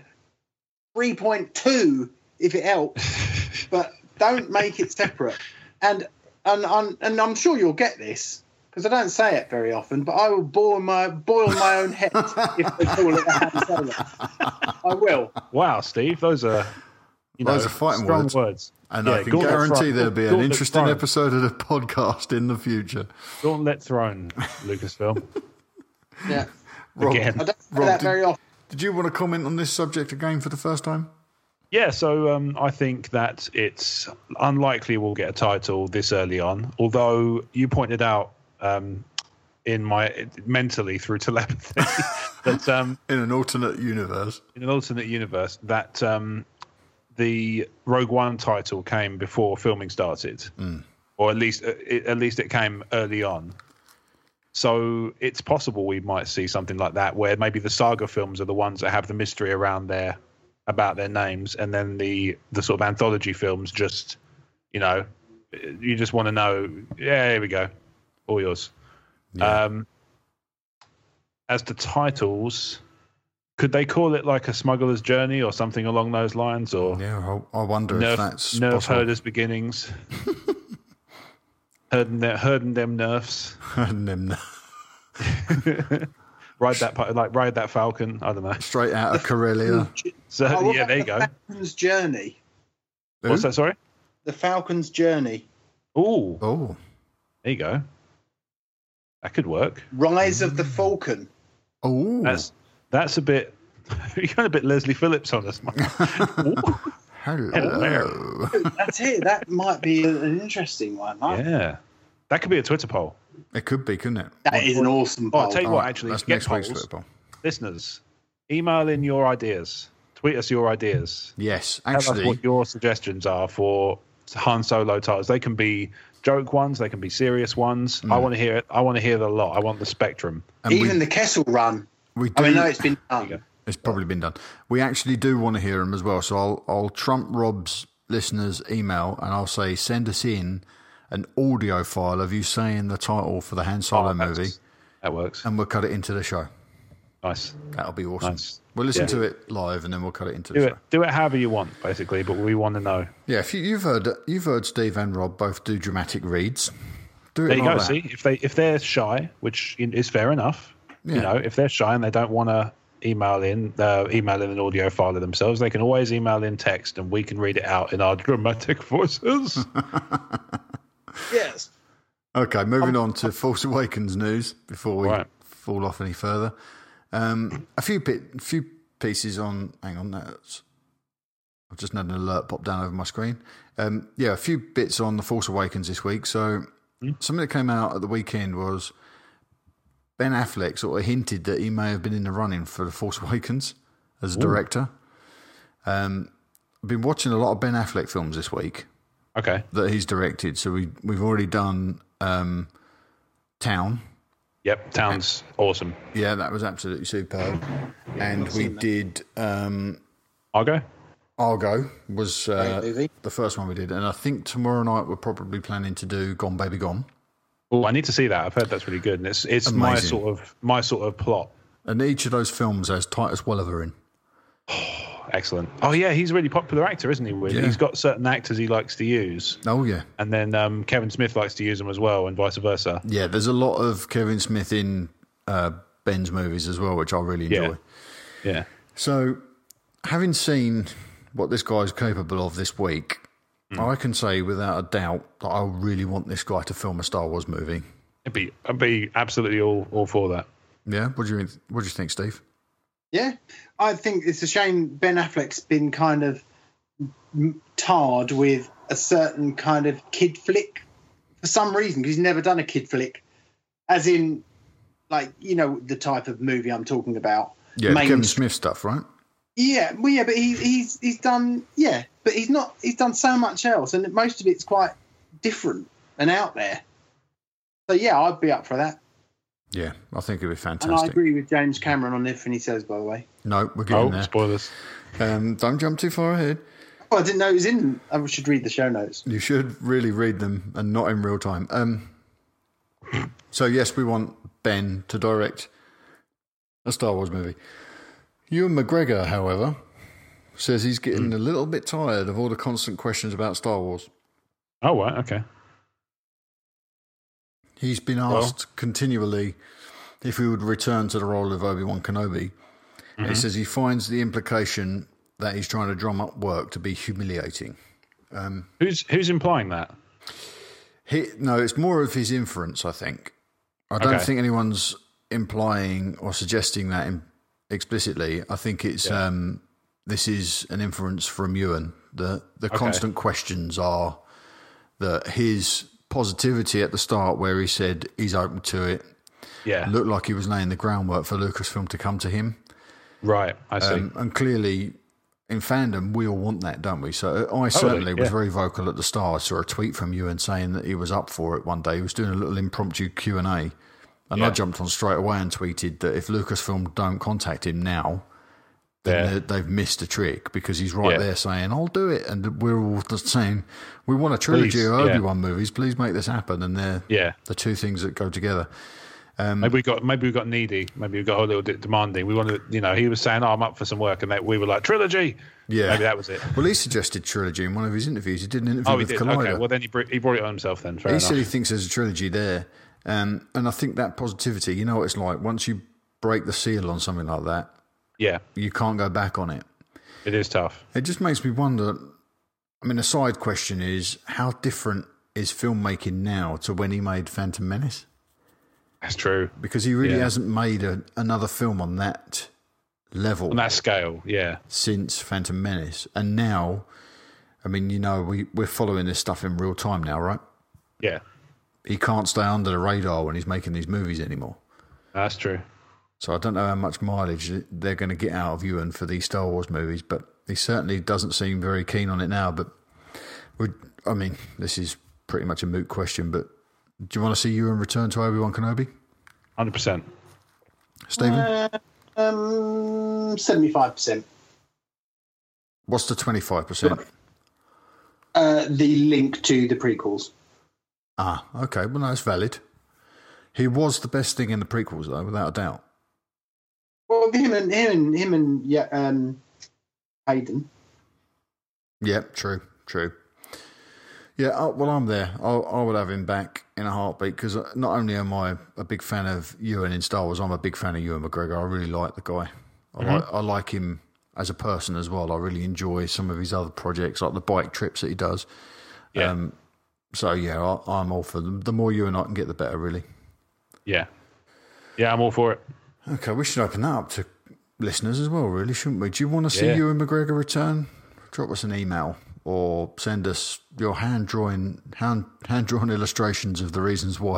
3.2 if it helps, but don't make it separate. And I'm sure you'll get this because I don't say it very often, but I will boil my own head if they call it a Han Solo. I will. Wow, Steve, those are those are fighting strong words. And I can guarantee there'll be an interesting episode of the podcast in the future. Gauntlet Throne, Lucasfilm. Yeah. Again. I don't say that very often. Did you want to comment on this subject again for the first time? Yeah, so I think that it's unlikely we'll get a title this early on, although you pointed out mentally through telepathy that in an alternate universe that the Rogue One title came before filming started, or at least it came early on. So it's possible we might see something like that, where maybe the saga films are the ones that have the mystery around about their names, and then the sort of anthology films just, you just want to know. Yeah, here we go, all yours. Yeah. As to titles, could they call it like A Smuggler's Journey or something along those lines? Or yeah, I wonder if that's Nerf possible. Herder's Beginnings. Herding them nerfs. Herding them nerfs. Ride that Falcon. I don't know. Straight out of Corellia. So yeah, there you go. Falcon's Journey. What's that? Sorry. The Falcon's Journey. Oh. There you go. That could work. Rise of the Falcon. Oh. That's a bit. You're going a bit Leslie Phillips on us, mate. Hello. That's it. That might be an interesting one. Huh? Yeah. That could be a Twitter poll. It could be, couldn't it? That is an awesome poll. I'll tell you what, actually, that's get next week's polls. Twitter poll. Listeners, email in your ideas. Tweet us your ideas. Yes, Tell us what your suggestions are for Han Solo titles. They can be joke ones. They can be serious ones. I want to hear it. I want to hear the lot. I want the spectrum. And even the Kessel Run. I know it's been done. It's probably been done. We actually do want to hear them as well. So I'll trump Rob's listeners' email and I'll say, send us in an audio file of you saying the title for the Han Solo movie. That works. And we'll cut it into the show. Nice. That'll be awesome. Nice. We'll listen to it live and then we'll cut it into the show. Do it however you want, basically, but we want to know. Yeah, if you've heard Steve and Rob both do dramatic reads. Do it there you like go. that. See, if they're shy, which is fair enough, if they're shy and they don't want to email in an audio file of themselves, they can always email in text and we can read it out in our dramatic voices. Yes. Okay, moving on to Force Awakens news before we fall off any further. A few pieces on. Hang on, I've just had an alert pop down over my screen. A few bits on the Force Awakens this week. So something that came out at the weekend was Ben Affleck sort of hinted that he may have been in the running for The Force Awakens as a director. I've been watching a lot of Ben Affleck films this week. Okay. That he's directed. So we've already done Town. Yep, Town's awesome. Yeah, that was absolutely superb. And we did Argo? Argo was the first one we did. And I think tomorrow night we're probably planning to do Gone Baby Gone. Oh, I need to see that. I've heard that's really good, and it's my sort of plot. And each of those films has Titus Welliver in. Excellent. Oh yeah, he's a really popular actor, isn't he? Yeah. He's got certain actors he likes to use. Oh yeah. And then Kevin Smith likes to use them as well, and vice versa. Yeah, there's a lot of Kevin Smith in Ben's movies as well, which I really enjoy. Yeah. So, having seen what this guy's capable of this week, I can say without a doubt that I really want this guy to film a Star Wars movie. I'd be absolutely all for that. Yeah. What do you think, Steve? Yeah, I think it's a shame Ben Affleck's been kind of tarred with a certain kind of kid flick for some reason, because he's never done a kid flick, as in, like, you know, the type of movie I'm talking about. Yeah, Kevin Smith stuff, right? Yeah, well, yeah, but he's done, but he's done so much else, and most of it's quite different and out there. So yeah, I'd be up for that. Yeah, I think it'd be fantastic. And I agree with James Cameron on everything he says, by the way. No, we're getting there. Spoilers. Don't jump too far ahead. Oh, I didn't know it was in. I should read the show notes. You should really read them, and not in real time. So yes, we want Ben to direct a Star Wars movie. Ewan McGregor, however, says he's getting a little bit tired of all the constant questions about Star Wars. Oh, right, okay. He's been asked continually if he would return to the role of Obi-Wan Kenobi. Mm-hmm. He says he finds the implication that he's trying to drum up work to be humiliating. Who's implying that? No, it's more of his inference, I think. I don't think anyone's implying or suggesting that explicitly. I think it's this is an inference from Ewan. The constant questions are that his positivity at the start, where he said he's open to it, looked like he was laying the groundwork for Lucasfilm to come to him. Right, I see. And clearly, in fandom, we all want that, don't we? So I certainly was very vocal at the start. I saw a tweet from Ewan saying that he was up for it one day. He was doing a little impromptu Q&A. And I jumped on straight away and tweeted that if Lucasfilm don't contact him now, then they've missed a trick, because he's right there saying, I'll do it. And we're all just saying, we want a trilogy of Obi-Wan movies. Please make this happen. And they're the two things that go together. Maybe we got needy. Maybe we got a little bit demanding. We wanted, he was saying, I'm up for some work. And we were like, trilogy. Yeah. Maybe that was it. Well, he suggested trilogy in one of his interviews. He did an interview with Collider. Okay, well, then he brought it on himself then. Fair enough. He said he thinks there's a trilogy there. And I think that positivity, you know what it's like. Once you break the seal on something like that, you can't go back on it. It is tough. It just makes me wonder. I mean, a side question is, how different is filmmaking now to when he made Phantom Menace? That's true. Because he really hasn't made another film on that level. On that scale, since Phantom Menace. And now, I mean, we're following this stuff in real time now, right? Yeah. He can't stay under the radar when he's making these movies anymore. That's true. So I don't know how much mileage they're going to get out of Ewan for these Star Wars movies, but he certainly doesn't seem very keen on it now. But this is pretty much a moot question, but do you want to see Ewan return to Obi-Wan Kenobi? 100%. Stephen? 75%. What's the 25%? The link to the prequels. Ah, okay. Well, no, it's valid. He was the best thing in the prequels, though, without a doubt. Well, him and Hayden. Yeah, true. Yeah, well, I'm there. I would have him back in a heartbeat, because not only am I a big fan of Ewan in Star Wars, I'm a big fan of Ewan McGregor. I really like the guy. I like him as a person as well. I really enjoy some of his other projects, like the bike trips that he does. Yeah. So, I'm all for them. The more you and I can get, the better, really. Yeah. Yeah, I'm all for it. Okay, we should open that up to listeners as well, really, shouldn't we? Do you want to see Ewan McGregor return? Drop us an email or send us your hand-drawn illustrations of the reasons why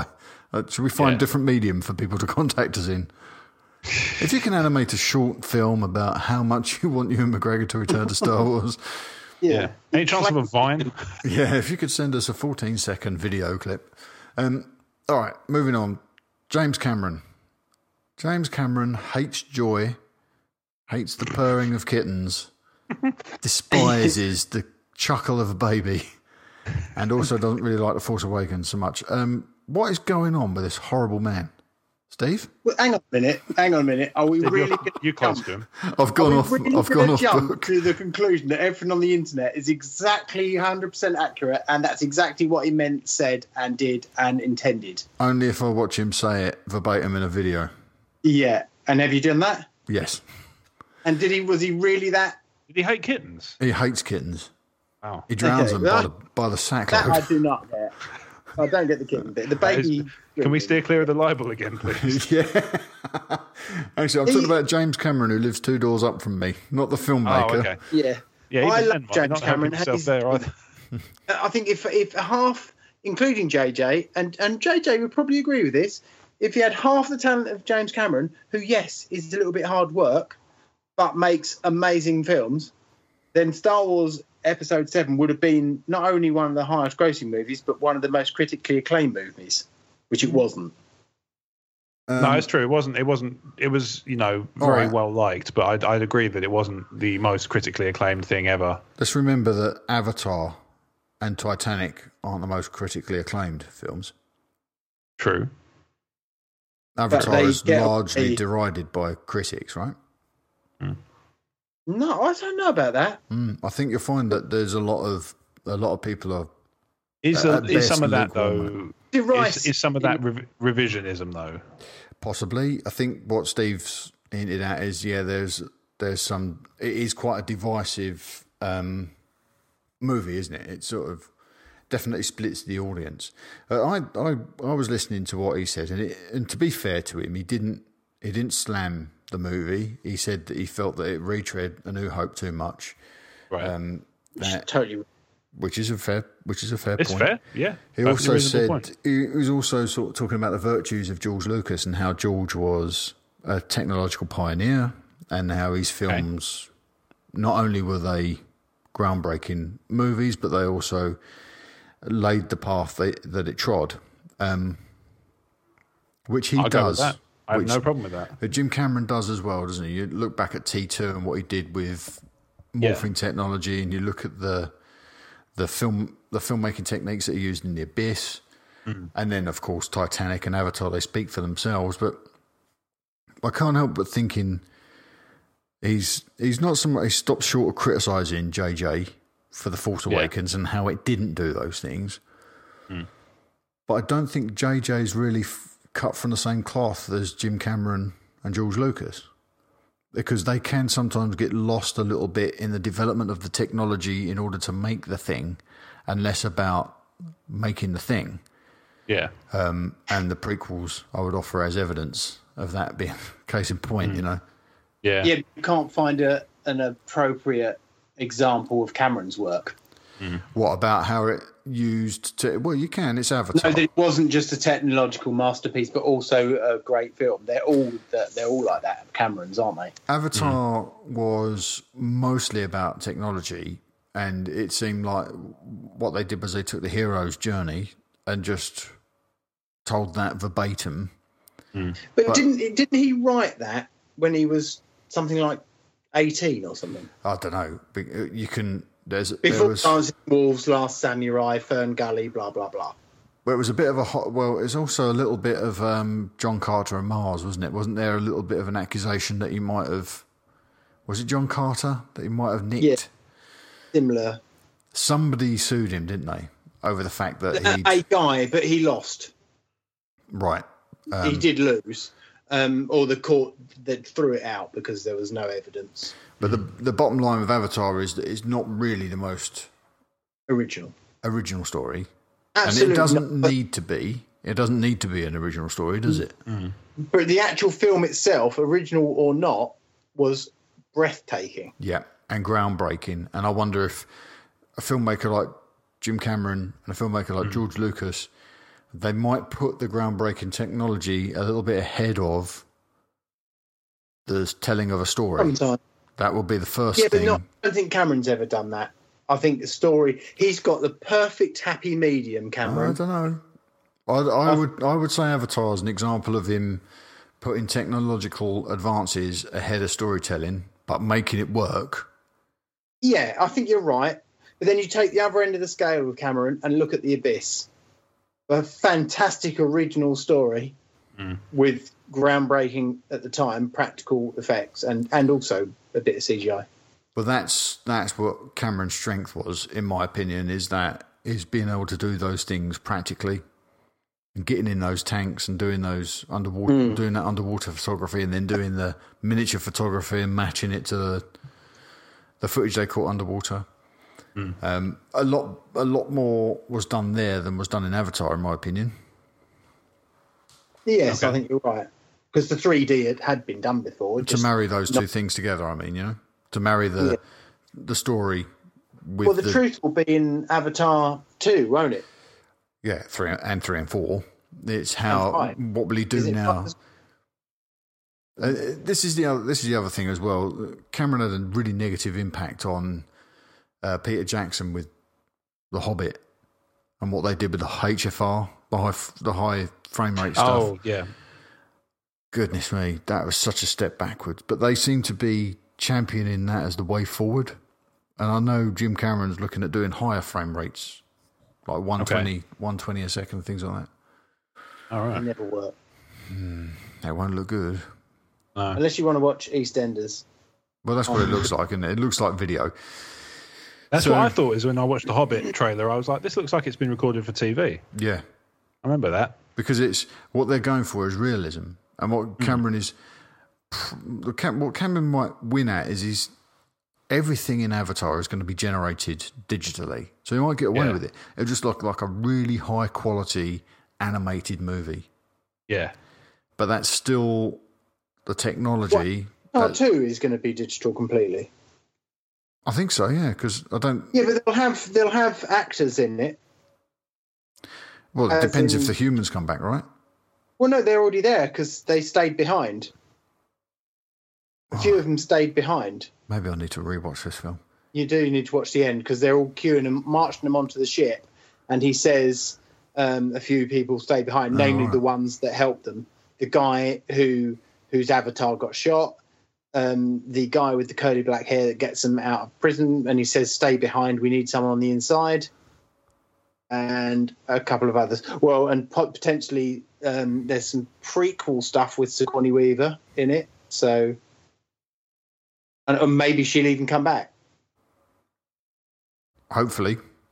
Should we find a different medium for people to contact us in? If you can any short film about how much you want Ewan McGregor to return to Star Wars. Yeah. Any chance of a Vine? Yeah, if you could send us a 14-second video clip. All right, moving on. James Cameron. James Cameron hates joy, hates the purring of kittens, despises the chuckle of a baby, and also doesn't really like The Force Awakens so much. What is going on with this horrible man? Steve? Well, hang on a minute. Are we really you close to him? I've gone off jump to the conclusion that everything on the internet is exactly 100% accurate, and that's exactly what he meant, said, and did, and intended? Only if I watch him say it verbatim in a video. Yeah. And have you done that? Yes. And was he really that? Did he hate kittens? He hates kittens. Oh. He drowns them by the sackload. That I do not get. I don't get the kitten bit. The baby. Can we steer clear of the libel again, please? Yeah. Actually, I'm talking about James Cameron, who lives 2 doors up from me, not the filmmaker. Oh, okay. Yeah. I love James Cameron. I think if half, including JJ, and JJ would probably agree with this, if he had half the talent of James Cameron, who, yes, is a little bit hard work, but makes amazing films, then Star Wars Episode 7 would have been not only one of the highest grossing movies, but one of the most critically acclaimed movies, which it wasn't. No, it's true. It wasn't. It was, very well liked, but I'd agree that it wasn't the most critically acclaimed thing ever. Let's remember that Avatar and Titanic aren't the most critically acclaimed films. True. Avatar is largely derided by critics, right? No, I don't know about that. I think you'll find that there's a lot of people are. Is some of that though? Is some of that revisionism though? Possibly. I think what Steve's hinted at is there's some. It is quite a divisive movie, isn't it? It sort of definitely splits the audience. I was listening to what he said, and to be fair to him, he didn't slam the movie. He said that he felt that it retread A New Hope too much. Right. Totally. Which is a fair It's point. It's fair, yeah. He also said he was also sort of talking about the virtues of George Lucas and how George was a technological pioneer and how his films not only were they groundbreaking movies, but they also laid the path that it trod, which he does. I have no problem with that. Jim Cameron does as well, doesn't he? You look back at T2 and what he did with morphing technology, and you look at the filmmaking techniques that he used in The Abyss, and then of course Titanic and Avatar. They speak for themselves, but I can't help but thinking he's not somebody who stops short of criticising JJ for The Force Awakens and how it didn't do those things. But I don't think JJ's really cut from the same cloth as Jim Cameron and George Lucas, because they can sometimes get lost a little bit in the development of the technology in order to make the thing and less about making the thing. Yeah. And the prequels I would offer as evidence of that being case in point, Yeah. Yeah, you can't find an appropriate example of Cameron's work. What about how it used to... Well, you can. It's Avatar. No, it wasn't just a technological masterpiece, but also a great film. They're all like that. Cameron's, aren't they? Avatar was mostly about technology, and it seemed like what they did was they took the hero's journey and just told that verbatim. But didn't he write that when he was something like 18 or something? I don't know. You can... Before Dancing Wolves, Last Samurai, Fern Gully, blah, blah, blah. Well, it was a bit of it's also a little bit of John Carter and Mars, wasn't it? Wasn't there a little bit of an accusation that he might have... Was it John Carter that he might have nicked? Yeah, similar. Somebody sued him, didn't they? Over the fact that a guy, but he lost. Right. He did lose. Or the court that threw it out because there was no evidence. But the bottom line with Avatar is that it's not really the most original story. Absolutely. And it doesn't need to be. It doesn't need to be an original story, does it? But the actual film itself, original or not, was breathtaking. Yeah, and groundbreaking. And I wonder if a filmmaker like Jim Cameron and a filmmaker like George Lucas they might put the groundbreaking technology a little bit ahead of the telling of a story. Sometimes. That would be the first Yeah, thing. but I don't think Cameron's ever done that. I think the story, he's got the perfect happy medium, Cameron. I don't know. I would say Avatar is an example of him putting technological advances ahead of storytelling, but making it work. Yeah, I think you're right. But then you take the other end of the scale with Cameron and look at The Abyss. A fantastic original story with groundbreaking at the time practical effects and also a bit of CGI. But that's what Cameron's strength was, in my opinion, is being able to do those things practically and getting in those tanks and doing those doing that underwater photography and then doing the miniature photography and matching it to the footage they caught underwater. A lot more was done there than was done in Avatar, in my opinion. Yes, okay. I think you're right. Because the 3D had been done before. To marry those two things together, I mean, to marry the story with the truth will be in Avatar 2, won't it? Yeah, 3 and 4. It's how what will he do now? This is the other thing as well. Cameron had a really negative impact on Peter Jackson with The Hobbit and what they did with the HFR, the high frame rate stuff. Oh, yeah. Goodness me, that was such a step backwards. But they seem to be championing that as the way forward. And I know Jim Cameron's looking at doing higher frame rates, like 120 a second, things like that. All right. It never work. That won't look good. No. Unless you want to watch EastEnders. Well, that's what it looks like, isn't it? It looks like video. That's what I thought is when I watched the Hobbit trailer. I was like, this looks like it's been recorded for TV. Yeah. I remember that. Because it's what they're going for is realism. And what Cameron is... What Cameron might win at is everything in Avatar is going to be generated digitally. So he might get away with it. It'll just look like a really high quality animated movie. Yeah. But that's still the technology. Part 2 is going to be digital completely. I think so, yeah, because I don't... Yeah, but they'll have actors in it. Well, it depends if the humans come back, right? Well, no, they're already there because they stayed behind. A few of them stayed behind. Maybe I need to rewatch this film. You do need to watch the end because they're all queuing and marching them onto the ship. And he says a few people stayed behind, namely the ones that helped them. The guy whose avatar got shot, the guy with the curly black hair that gets them out of prison, and he says, stay behind, we need someone on the inside. And a couple of others. Well, and potentially there's some prequel stuff with Sigourney Weaver in it. So... And maybe she'll even come back. Hopefully.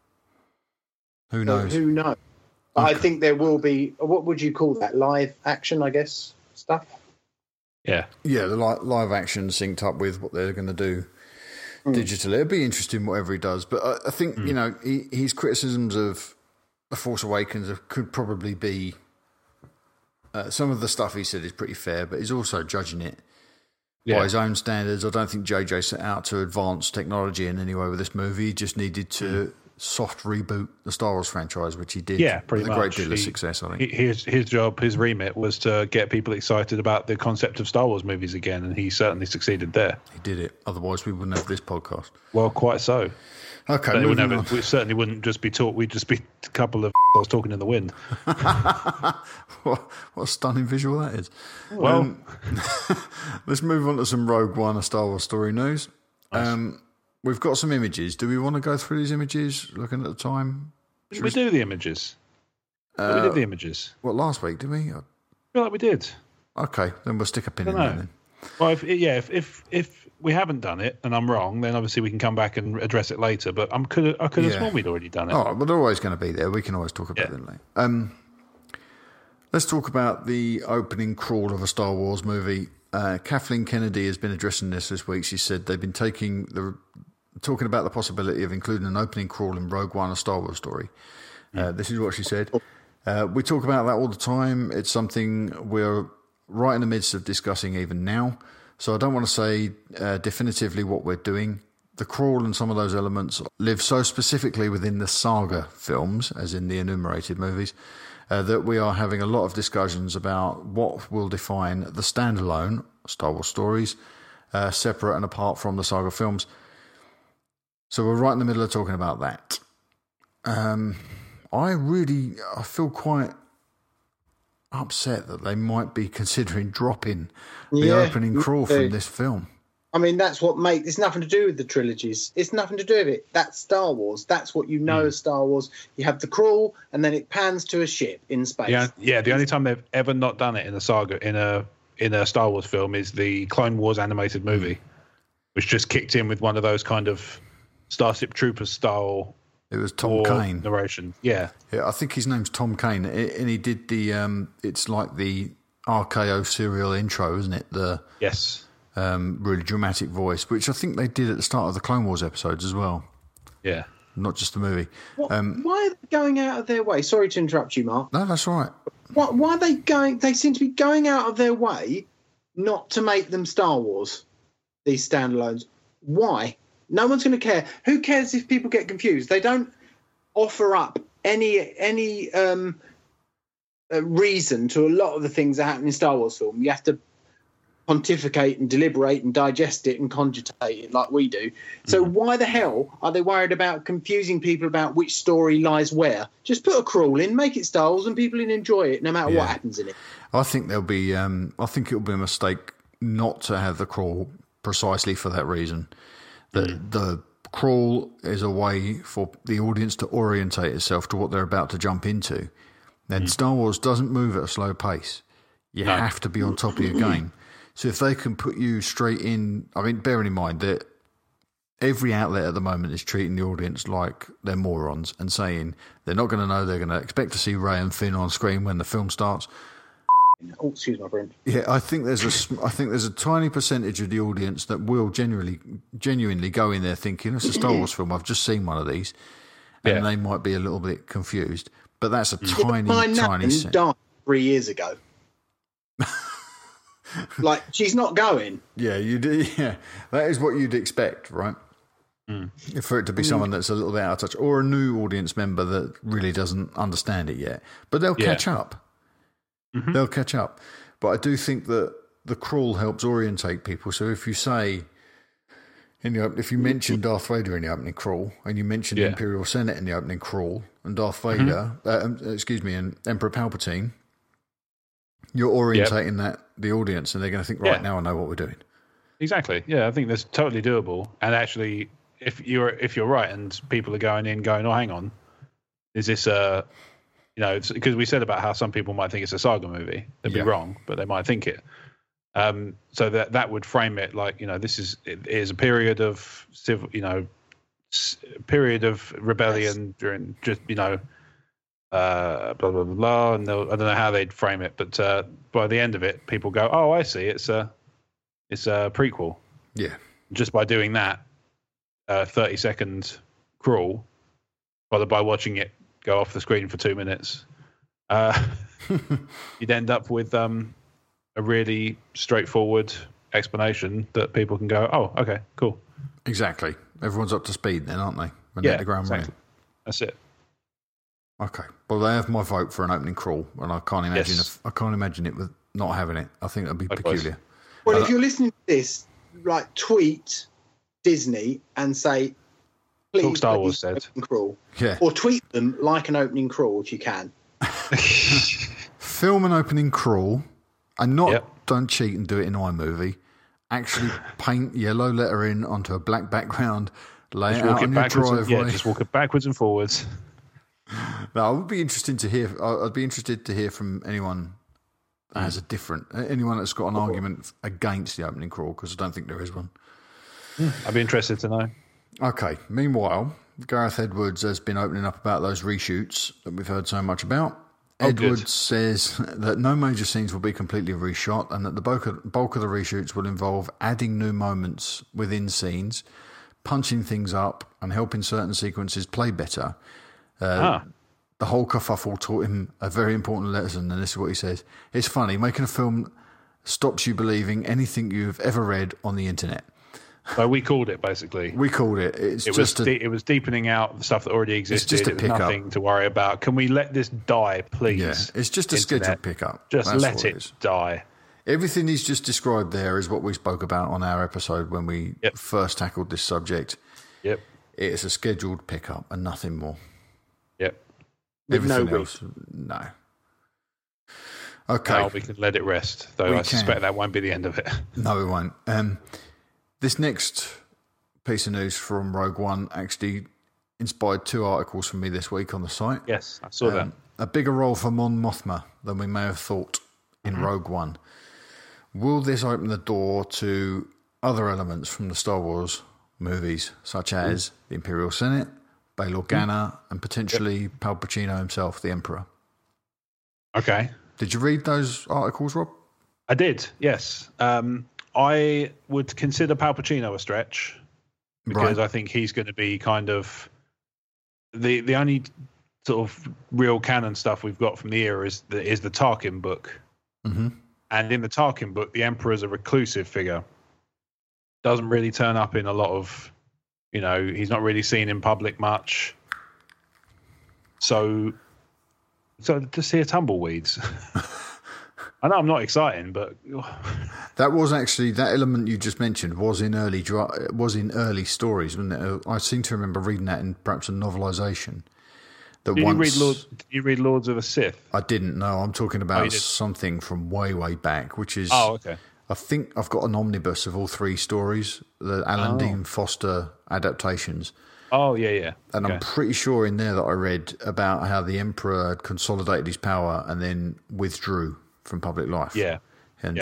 Who knows? Who knows? Okay. I think there will be, what would you call that? Live action, I guess, stuff? Yeah. Yeah, the live action synced up with what they're going to do digitally. It'll be interesting whatever he does. But I think, his criticisms of The Force Awakens could probably be... some of the stuff he said is pretty fair, but he's also judging it by his own standards. I don't think JJ set out to advance technology in any way with this movie. He just needed to soft reboot the Star Wars franchise, which he did. Yeah, pretty much. With a great deal of success, I think. His job, his remit was to get people excited about the concept of Star Wars movies again, and he certainly succeeded there. He did it. Otherwise, we wouldn't have this podcast. Well, quite so. Okay, we certainly wouldn't just be talk. We'd just be a couple of talking in the wind. what a stunning visual that is. Well, let's move on to some Rogue One, a Star Wars story news. Nice. We've got some images. Do we want to go through these images? Looking at the time, did we do the images? We did the images. What, last week? Did we? I feel like we did. Okay, then we'll stick a pin in there. Then. Well, if we haven't done it and I'm wrong, then obviously we can come back and address it later. But I could have sworn we'd already done it. All right, but they're always going to be there. We can always talk about them later. Let's talk about the opening crawl of a Star Wars movie. Kathleen Kennedy has been addressing this week. She said they've been talking about the possibility of including an opening crawl in Rogue One, a Star Wars story. This is what she said. We talk about that all the time. It's something we're right in the midst of discussing even now. So I don't want to say definitively what we're doing. The crawl and some of those elements live so specifically within the saga films, as in the enumerated movies, that we are having a lot of discussions about what will define the standalone Star Wars stories, separate and apart from the saga films. So we're right in the middle of talking about that. I feel quite upset that they might be considering dropping the opening crawl from this film. I mean, that's what makes... It's nothing to do with the trilogies. It's nothing to do with it. That's Star Wars. That's what you know as Star Wars. You have the crawl, and then it pans to a ship in space. Yeah. The only time they've ever not done it in a saga, in a Star Wars film, is the Clone Wars animated movie, which just kicked in with one of those kind of Starship Troopers style. It was Tom Kane narration. Yeah, I think his name's Tom Kane, and he did the. It's like the RKO serial intro, isn't it? Yes. Really dramatic voice, which I think they did at the start of the Clone Wars episodes as well. Yeah. Not just the movie. Why are they going out of their way? Sorry to interrupt you, Mark. No, that's all right. Why are they going... They seem to be going out of their way not to make them Star Wars, these standalones. Why? No one's going to care. Who cares if people get confused? They don't offer up any reason to a lot of the things that happen in Star Wars film. You have to pontificate and deliberate and digest it and cogitate it like we do. So why the hell are they worried about confusing people about which story lies where? Just put a crawl in, make it Star Wars, and people will enjoy it no matter what happens in it. I think there'll be. I think it'll be a mistake not to have the crawl precisely for that reason. The crawl is a way for the audience to orientate itself to what they're about to jump into. Then Star Wars doesn't move at a slow pace. You have to be on top of your game. So if they can put you straight in, I mean, bearing in mind that every outlet at the moment is treating the audience like they're morons and saying they're not going to know, they're going to expect to see Rey and Finn on screen when the film starts. Oh, excuse my friend. Yeah, I think there's a tiny percentage of the audience that will genuinely go in there thinking it's a Star Wars film. I've just seen one of these, and they might be a little bit confused. But that's a tiny percent. Died 3 years ago. Like, she's not going. Yeah, you do. Yeah, that is what you'd expect, right? For it to be someone that's a little bit out of touch, or a new audience member that really doesn't understand it yet. But they'll catch up. They'll catch up. But I do think that the crawl helps orientate people. So if you say, if you mention Darth Vader in the opening crawl, and you mention the Imperial Senate in the opening crawl, and Darth Vader, and Emperor Palpatine, you're orientating the audience, and they're going to think, right, now I know what we're doing. Exactly. Yeah, I think that's totally doable. And actually, if you're right, and people are going, oh, hang on, is this because we said about how some people might think it's a saga movie. They'd be wrong, but they might think it. So that would frame it like, it is a period of civil, period of rebellion during just, blah, blah, blah, blah. And I don't know how they'd frame it, but by the end of it, people go, oh, I see. It's a prequel. Yeah. Just by doing that 30-second crawl, followed by watching it go off the screen for 2 minutes, you'd end up with a really straightforward explanation that people can go, oh, okay, cool. Exactly. Everyone's up to speed then, aren't they? When they hit the ground running. That's it. Okay. Well, they have my vote for an opening crawl, and I can't imagine it with not having it. I think that'd be peculiar. Well, if you're listening to this, like, tweet Disney and say, please, Talk Star Wars said. Crawl. Yeah. Or tweet them like an opening crawl if you can. Film an opening crawl, and don't cheat and do it in iMovie. Actually paint yellow lettering onto a black background, lay it out on your driveway. Just walk it backwards and forwards. No, I'd be interested to hear from anyone that has anyone that's got an argument against the opening crawl, because I don't think there is one. I'd be interested to know. Okay. Meanwhile, Gareth Edwards has been opening up about those reshoots that we've heard so much about. Edwards says that no major scenes will be completely reshot, and that the bulk of the reshoots will involve adding new moments within scenes, punching things up, and helping certain sequences play better. The whole kerfuffle taught him a very important lesson, and this is what he says. It's funny, making a film stops you believing anything you've ever read on the internet. So we called it, basically. We called it. It was deepening out the stuff that already existed. It's just a it was pickup. Nothing to worry about. Can we let this die, please? Yeah, it's just a scheduled pickup. Just let it die. Everything he's just described there is what we spoke about on our episode when we first tackled this subject. Yep. It's a scheduled pickup and nothing more. Yep. Everything else, no. Okay. Now we can let it rest, though I suspect that won't be the end of it. No, it won't. This next piece of news from Rogue One actually inspired 2 articles from me this week on the site. Yes, I saw that. A bigger role for Mon Mothma than we may have thought in Rogue One. Will this open the door to other elements from the Star Wars movies, such as the Imperial Senate, Bail Organa, and potentially Palpatine himself, the Emperor? Okay. Did you read those articles, Rob? I did, yes. I would consider Palpatine a stretch because I think he's going to be kind of the only sort of real canon stuff we've got from the era is the Tarkin book. Mm-hmm. And in the Tarkin book, the Emperor is a reclusive figure. Doesn't really turn up in a lot of, he's not really seen in public much. So to see a tumbleweeds. I know I'm not exciting, but that was actually that element you just mentioned was in early stories, wasn't it? I seem to remember reading that in perhaps a novelisation. Did you read Lords of the Sith? I didn't know. I'm talking about something from way back, which is. Oh, okay. I think I've got an omnibus of all 3 stories, the Alan Dean Foster adaptations. Oh, yeah. And I'm pretty sure in there that I read about how the Emperor had consolidated his power and then withdrew from public life. Yeah. And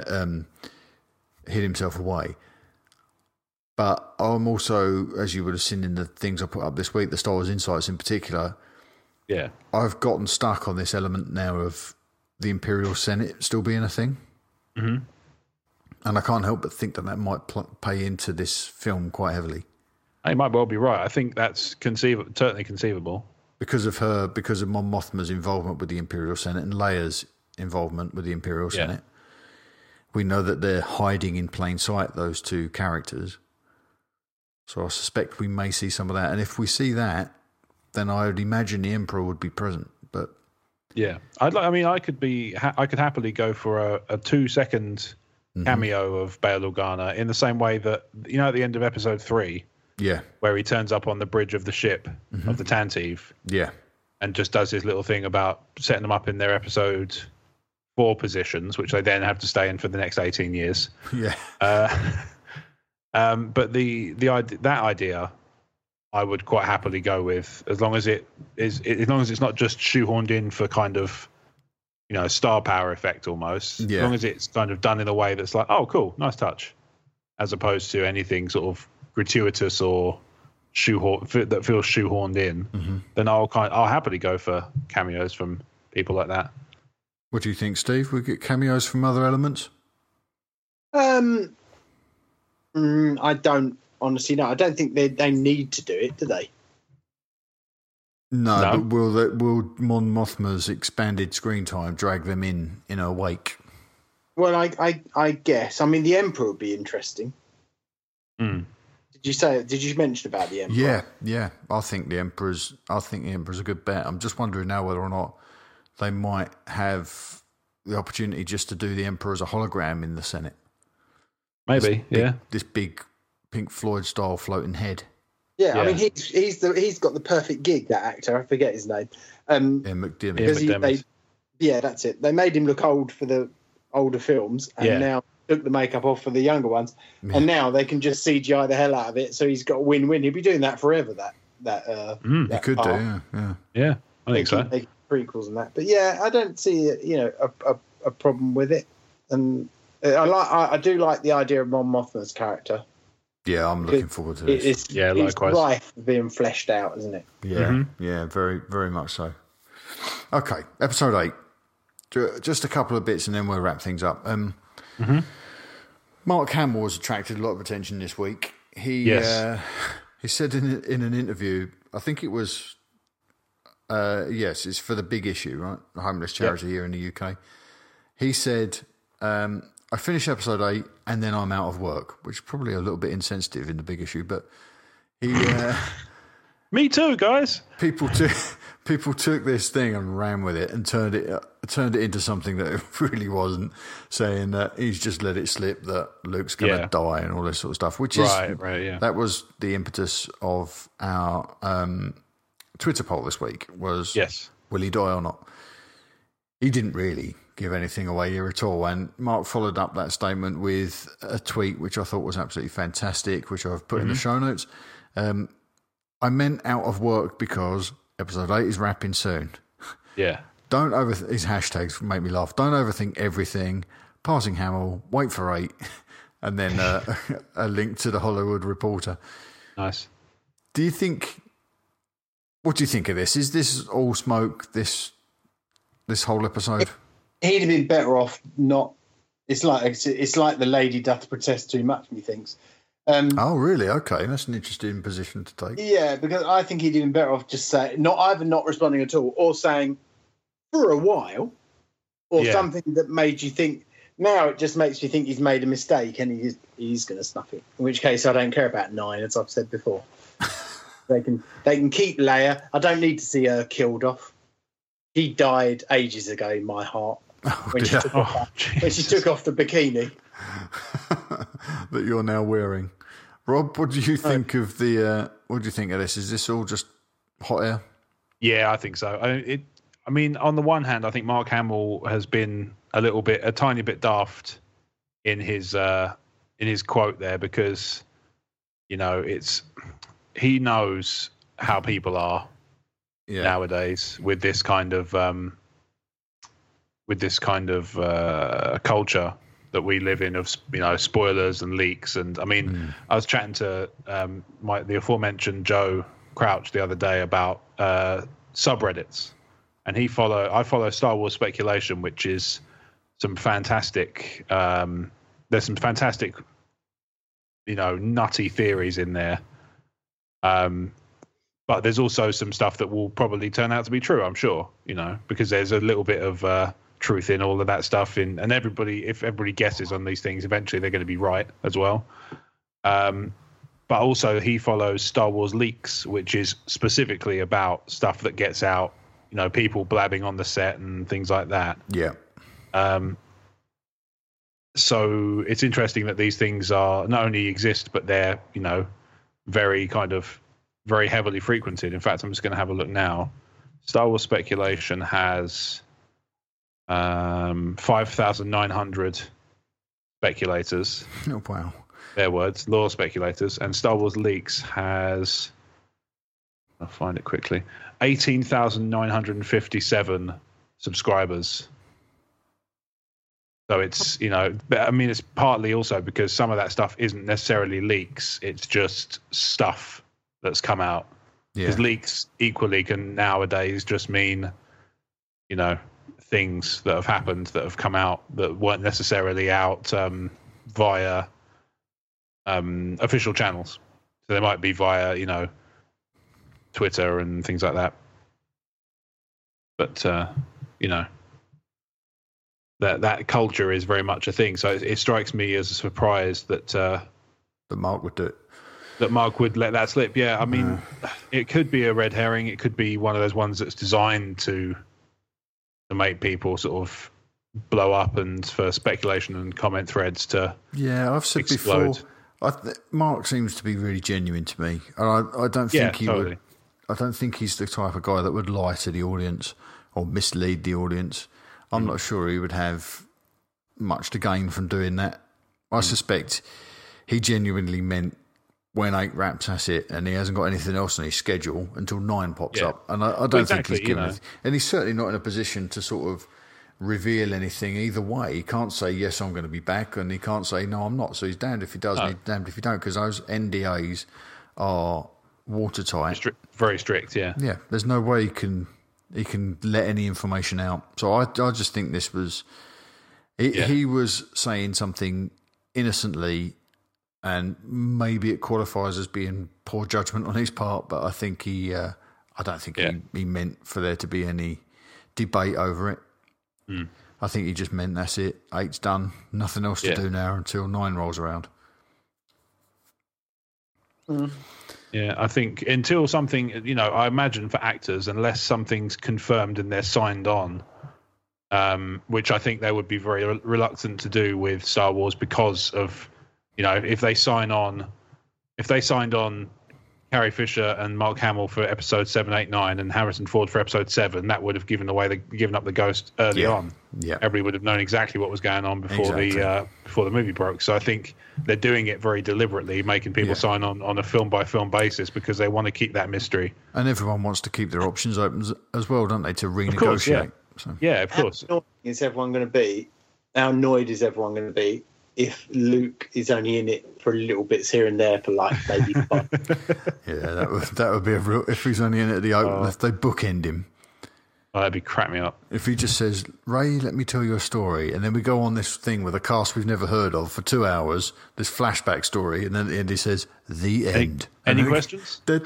hid himself away. But I'm also, as you would have seen in the things I put up this week, the Star Wars Insights in particular, I've gotten stuck on this element now of the Imperial Senate still being a thing. Mm-hmm. And I can't help but think that might play into this film quite heavily. You might well be right. I think that's certainly conceivable. Because of Mon Mothma's involvement with the Imperial Senate and Leia's involvement with the Imperial Senate. We know that they're hiding in plain sight, those 2 characters. So I suspect we may see some of that. And if we see that, then I would imagine the Emperor would be present. But yeah, I could happily go for a 2-second cameo of Bail Organa in the same way that, at the end of episode 3, where he turns up on the bridge of the ship of the Tantive, and just does his little thing about setting them up in their episode 4 positions, which they then have to stay in for the next 18 years. But that idea, I would quite happily go with, as long as it's not just shoehorned in for kind of, star power effect almost. As long as it's kind of done in a way that's like, oh, cool, nice touch, as opposed to anything sort of gratuitous or that feels shoehorned in. Then I'll happily go for cameos from people like that. What do you think, Steve? We get cameos from other elements? I don't honestly know. I don't think they need to do it, do they? No. But will Mon Mothma's expanded screen time drag them in her wake? Well, I guess. I mean, the Emperor would be interesting. Did you mention about the Emperor? Yeah. I think the Emperor's a good bet. I'm just wondering now whether or not they might have the opportunity just to do the Emperor as a hologram in the Senate. Maybe, this big Pink Floyd style floating head. Yeah, I mean he's got the perfect gig. That actor, I forget his name. McDiarmid. That's it. They made him look old for the older films, and now took the makeup off for the younger ones, and now they can just CGI the hell out of it. So he's got a win-win. He'll be doing that forever. He could do. Yeah. I think so. Prequels and that, but I don't see a problem with it, and I do like the idea of Mon Mothma's character. Yeah, I'm looking forward to this. It's rife for being fleshed out, isn't it? Yeah, very, very much so. Okay, episode 8. Just a couple of bits, and then we'll wrap things up. Mark Hamill has attracted a lot of attention this week. He said in an interview, I think it was. It's for the Big Issue, right? The homeless charity here in the UK. He said, I finish episode 8 and then I'm out of work, which is probably a little bit insensitive in the big issue, but he... Me too, guys. People took this thing and ran with it and turned it into something that it really wasn't, saying that he's just let it slip that Luke's going to die and all this sort of stuff, which is... That was the impetus of our Twitter poll this week, was will he die or not? He didn't really give anything away here at all, and Mark followed up that statement with a tweet which I thought was absolutely fantastic, which I've put in the show notes. I meant out of work because episode 8 is wrapping soon. Yeah. Don't overthink... His hashtags make me laugh. Don't overthink everything. Passing Hamill. Wait for 8. And then a link to the Hollywood Reporter. Nice. What do you think of this? Is this all smoke, this whole episode? He'd have been better off not... It's like the lady doth protest too much, methinks. Oh, really? Okay, that's an interesting position to take. Yeah, because I think he'd been better off just saying, either not responding at all, or saying for a while, or something that made you think. Now it just makes you think he's made a mistake and he's going to snuff it. In which case, I don't care about 9, as I've said before. They can keep Leia. I don't need to see her killed off. He died ages ago in my heart when she took off the bikini that you're now wearing. Rob, what do you think of this? Is this all just hot air? Yeah, I think so. I mean, on the one hand, I think Mark Hamill has been a tiny bit daft in his quote there, because he knows how people are nowadays with this kind of culture that we live in, of spoilers and leaks. And I mean, I was chatting to the aforementioned Joe Crouch the other day about subreddits, and I follow Star Wars Speculation, which is some fantastic. There's some fantastic, nutty theories in there. But there's also some stuff that will probably turn out to be true, I'm sure, because there's a little bit of truth in all of that stuff. And if everybody guesses on these things, eventually they're going to be right as well. But also he follows Star Wars Leaks, which is specifically about stuff that gets out, people blabbing on the set and things like that. Yeah. So it's interesting that these things are not only exist, but they're, very heavily frequented. In fact, I'm just going to have a look now. Star Wars Speculation has 5,900 speculators. Oh, wow. Their words, lore speculators. And Star Wars Leaks has, I'll find it quickly, 18,957 subscribers. So it's, it's partly also because some of that stuff isn't necessarily leaks. It's just stuff that's come out. Because leaks equally can nowadays just mean, things that have happened that have come out that weren't necessarily out via official channels. So they might be via, Twitter and things like that. But, that culture is very much a thing. So it strikes me as a surprise that Mark would do it. That Mark would let that slip. Yeah, I mean, it could be a red herring. It could be one of those ones that's designed to make people sort of blow up and for speculation and comment threads to I've said explode. Before, Mark seems to be really genuine to me. I don't think he would. I don't think he's the type of guy that would lie to the audience or mislead the audience. I'm not sure he would have much to gain from doing that. I suspect he genuinely meant when 8 wraps, that's it, and he hasn't got anything else on his schedule until 9 pops up. And I don't think he's given it. And he's certainly not in a position to sort of reveal anything either way. He can't say, yes, I'm going to be back, and he can't say, no, I'm not. So he's damned if he does and he's damned if he don't, because those NDAs are watertight. Very strict, yeah. Yeah, there's no way he can let any information out. So I just think this was... He was saying something innocently, and maybe it qualifies as being poor judgment on his part, but I think I don't think he meant for there to be any debate over it. I think he just meant that's it. 8's done. Nothing else to do now until 9 rolls around. Yeah, I think until something, you know, I imagine for actors, unless something's confirmed and they're signed on, which I think they would be very reluctant to do with Star Wars because of, you know, if they signed on Carrie Fisher and Mark Hamill for episode 7, 8, 9 and Harrison Ford for episode 7, that would have given up the ghost early on. Yeah. Everybody would have known exactly what was going on before the movie broke. So I think they're doing it very deliberately, making people sign on a film by film basis because they want to keep that mystery. And everyone wants to keep their options open as well, don't they, to renegotiate? Of course, yeah. So. Yeah, of course. How annoyed is everyone going to be if Luke is only in it for little bits here and there for like maybe 5? Yeah, that would be a real. If he's only in it at the open, if they bookend him. Oh, that'd be crap me up. If he just says, "Ray, let me tell you a story," and then we go on this thing with a cast we've never heard of for 2 hours, this flashback story, and then at the end he says, "The end." Any questions? Well,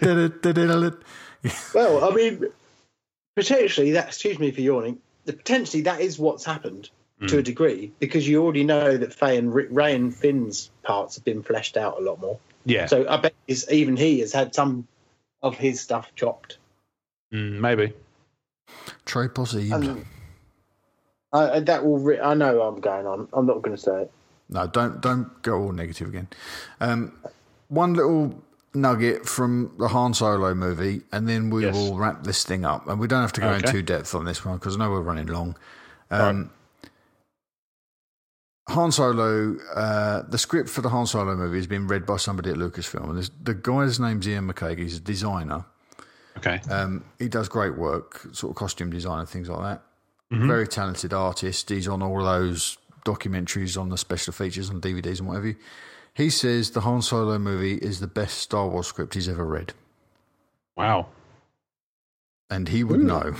I mean, potentially that. Excuse me for yawning. Potentially that is what's happened. To a degree, because you already know that Ray and Finn's parts have been fleshed out a lot more. Yeah. So I bet even he has had some of his stuff chopped. Maybe. Très possible. I know I'm going on. I'm not going to say it. No, don't go all negative again. One little nugget from the Han Solo movie, and then we will wrap this thing up. And we don't have to go into depth on this one because I know we're running long. Right. Han Solo, the script for the Han Solo movie has been read by somebody at Lucasfilm. And the guy's name's Ian McCaig. He's a designer. Okay. He does great work, sort of costume design and things like that. Mm-hmm. Very talented artist. He's on all those documentaries on the special features on DVDs and whatever. He says the Han Solo movie is the best Star Wars script he's ever read. Wow. And he would know.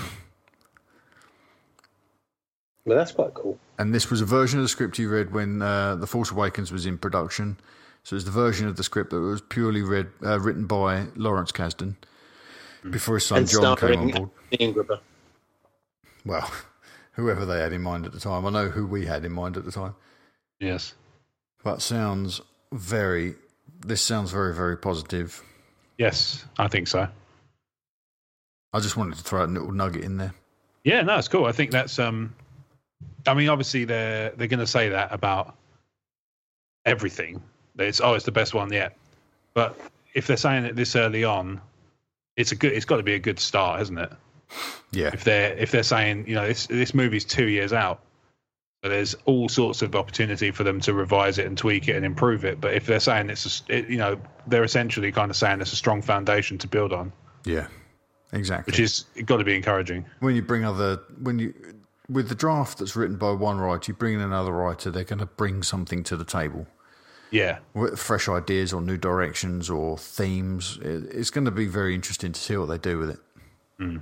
Well, that's quite cool. And this was a version of the script he read when The Force Awakens was in production. So it's the version of the script that was purely written by Lawrence Kasdan before his son and John came on board. Ingrid. Well, whoever they had in mind at the time. I know who we had in mind at the time. Yes. But this sounds very, very positive. Yes, I think so. I just wanted to throw a little nugget in there. Yeah, no, it's cool. I think that's... I mean, obviously they're going to say that about everything. It's the best one yet. But if they're saying it this early on, it's got to be a good start, hasn't it? Yeah. If they're saying, you know, this movie's 2 years out, so there's all sorts of opportunity for them to revise it and tweak it and improve it. But if they're saying they're essentially kind of saying it's a strong foundation to build on. Yeah, exactly. Which is got to be encouraging. When you bring with the draft that's written by one writer, you bring in another writer, they're going to bring something to the table. Yeah. Fresh ideas or new directions or themes. It's going to be very interesting to see what they do with it. Mm.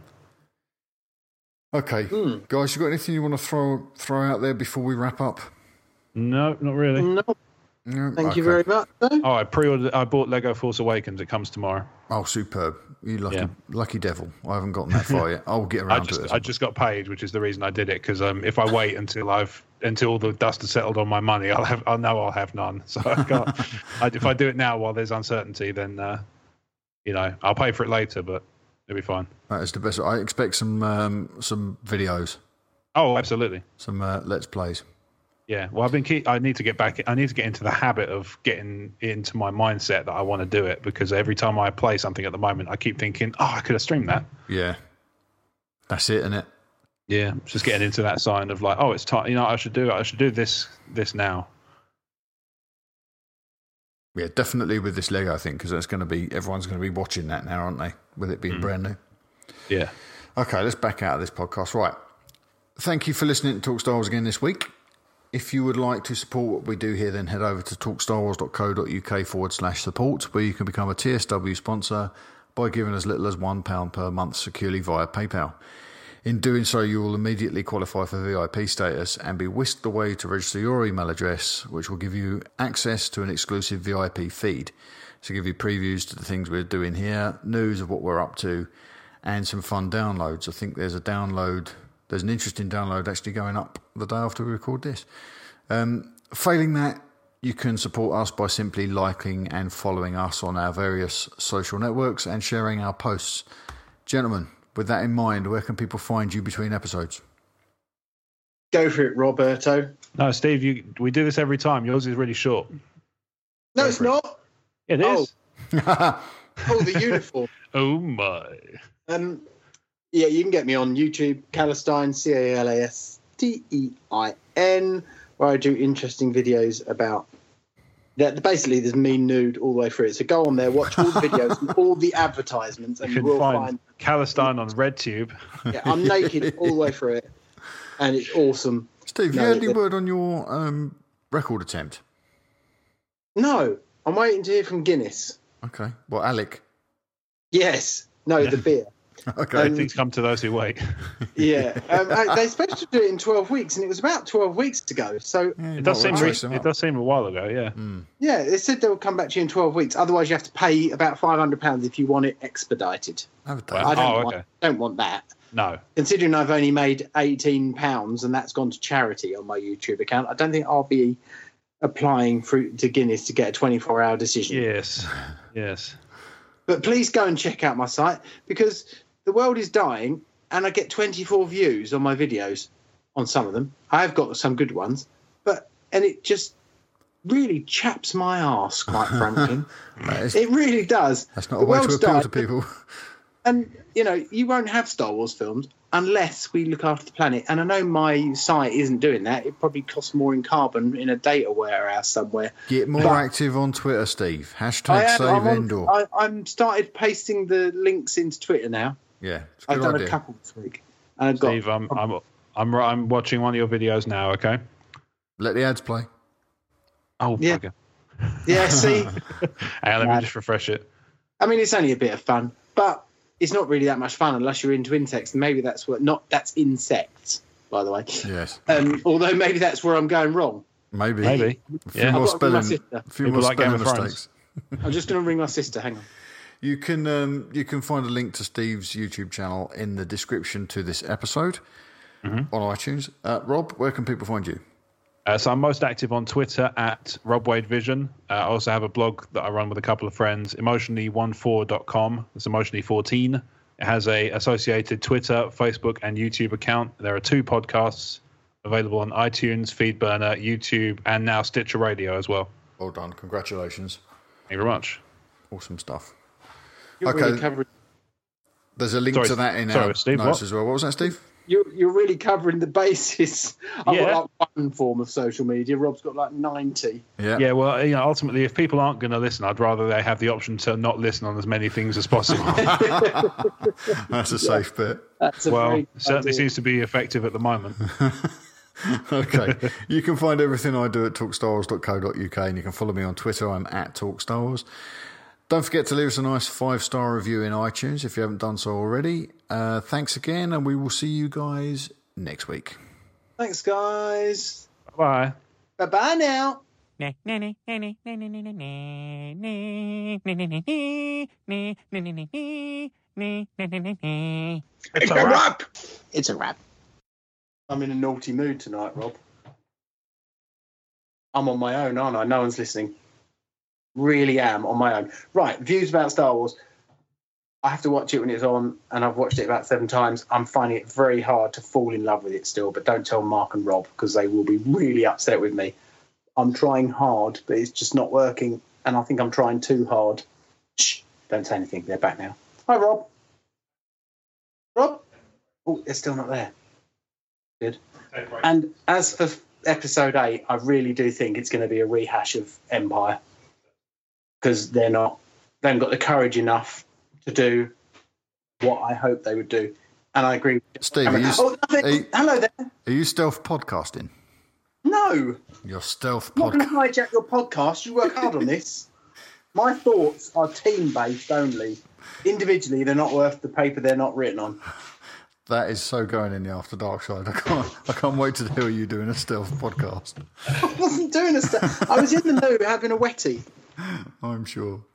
Okay. Guys, you got anything you want to throw out there before we wrap up? No, not really. No. Thank you very much. Oh, I bought Lego Force Awakens. It comes tomorrow. Oh, superb. You lucky devil. I haven't gotten that far yet. I'll get around to it. I just got paid, which is the reason I did it, because if I wait until the dust has settled on my money, I'll know I'll have none. So I can't. If I do it now while there's uncertainty, then I'll pay for it later, but it'll be fine. That is the best. I expect some videos. Oh, absolutely. Some Let's Plays. Yeah, well, I need to get back. I need to get into the habit of getting into my mindset that I want to do it, because every time I play something at the moment, I keep thinking, "Oh, I could have streamed that." Yeah, that's it, isn't it? Yeah, just getting into that sign of like, "Oh, it's time." You know, I should do it. I should do this now. Yeah, definitely with this Lego thing, because everyone's going to be watching that now, aren't they? With it being brand new. Yeah. Okay, let's back out of this podcast. Right. Thank you for listening to Talk Star Wars again this week. If you would like to support what we do here, then head over to talkstarwars.co.uk/support, where you can become a TSW sponsor by giving as little as £1 per month securely via PayPal. In doing so, you will immediately qualify for VIP status and be whisked away to register your email address, which will give you access to an exclusive VIP feed. So give you previews to the things we're doing here, news of what we're up to, and some fun downloads. I think there's There's an interesting download actually going up the day after we record this. Failing that, you can support us by simply liking and following us on our various social networks and sharing our posts. Gentlemen, with that in mind, where can people find you between episodes? Go for it, Roberto. No, Steve, we do this every time. Yours is really short. No, it's not. It is. The uniform. Oh, my. Yeah, you can get me on YouTube, Calastine, Calastine, where I do interesting videos about that. Basically, there's me nude all the way through it. So go on there, watch all the videos and all the advertisements, and you will find Calastine on RedTube. Yeah, I'm naked all the way through it, and it's awesome. Steve, you had any word on your record attempt? No, I'm waiting to hear from Guinness. Okay. Well, Alec. Yes. No, the beer. Okay. Things come to those who wait. Yeah. They're supposed to do it in 12 weeks, and it was about 12 weeks ago. So it does seem a while ago, yeah. Yeah, they said they'll come back to you in 12 weeks. Otherwise, you have to pay about £500 if you want it expedited. I don't want that. No. Considering I've only made £18 and that's gone to charity on my YouTube account, I don't think I'll be applying to Guinness to get a 24-hour decision. Yes. But please go and check out my site, because the world is dying and I get 24 views on my videos on some of them. I have got some good ones, and it just really chaps my arse, quite frankly. It really does. That's not a way to appeal to people. And, you won't have Star Wars films unless we look after the planet. And I know my site isn't doing that. It probably costs more in carbon in a data warehouse somewhere. Get more active on Twitter, Steve. Hashtag save Endor. I'm started pasting the links into Twitter now. Yeah, I've done a couple this week. And Steve, I'm watching one of your videos now. Okay. Let the ads play. Oh, yeah. Bugger. Yeah. See. Let me just refresh it. I mean, it's only a bit of fun, but it's not really that much fun unless you're into insects. And maybe that's that's insects, by the way. Yes. Although maybe that's where I'm going wrong. Maybe. A few more spelling mistakes. I'm just going to ring my sister. Hang on. You can find a link to Steve's YouTube channel in the description to this episode on iTunes. Rob, where can people find you? So I'm most active on Twitter at Rob Wade Vision. I also have a blog that I run with a couple of friends, emotionally14.com. It's emotionally14. It has a associated Twitter, Facebook, and YouTube account. There are 2 podcasts available on iTunes, Feedburner, YouTube, and now Stitcher Radio as well. Well done. Congratulations. Thank you very much. Awesome stuff. You're really there's a link to that in our Steve, notes as well. What was that, Steve? You're really covering the basis. I've got one form of social media. Rob's got 90. Yeah. Well, ultimately, if people aren't going to listen, I'd rather they have the option to not listen on as many things as possible. That's a safe bet. It certainly seems to be effective at the moment. Okay. You can find everything I do at talkstarwars.co.uk, and you can follow me on Twitter. I'm at talkstarwars. Don't forget to leave us a nice 5-star review in iTunes if you haven't done so already. Thanks again, and we will see you guys next week. Thanks, guys. Bye. Bye-bye now. It's a wrap. It's a wrap. I'm in a naughty mood tonight, Rob. I'm on my own, aren't I? No one's listening. Really am on my own. Right, views about Star Wars. I have to watch it when it's on, and I've watched it about 7 times. I'm finding it very hard to fall in love with it still, but don't tell Mark and Rob, because they will be really upset with me. I'm trying hard, but it's just not working, and I think I'm trying too hard. Shh, don't say anything. They're back now. Hi, Rob. Rob? Oh, they're still not there. Good. And as for episode 8, I really do think it's going to be a rehash of Empire, because they haven't got the courage enough to do what I hope they would do. And I agree with Steve, hello there. Are you stealth podcasting? No. You're stealth I'm not going to hijack your podcast. You work hard on this. My thoughts are team-based only. Individually, they're not worth the paper they're not written on. That is so going in the After Dark side. I can't wait to hear you doing a stealth podcast. I wasn't doing a stealth. I was in the loo having a wetty. I'm sure.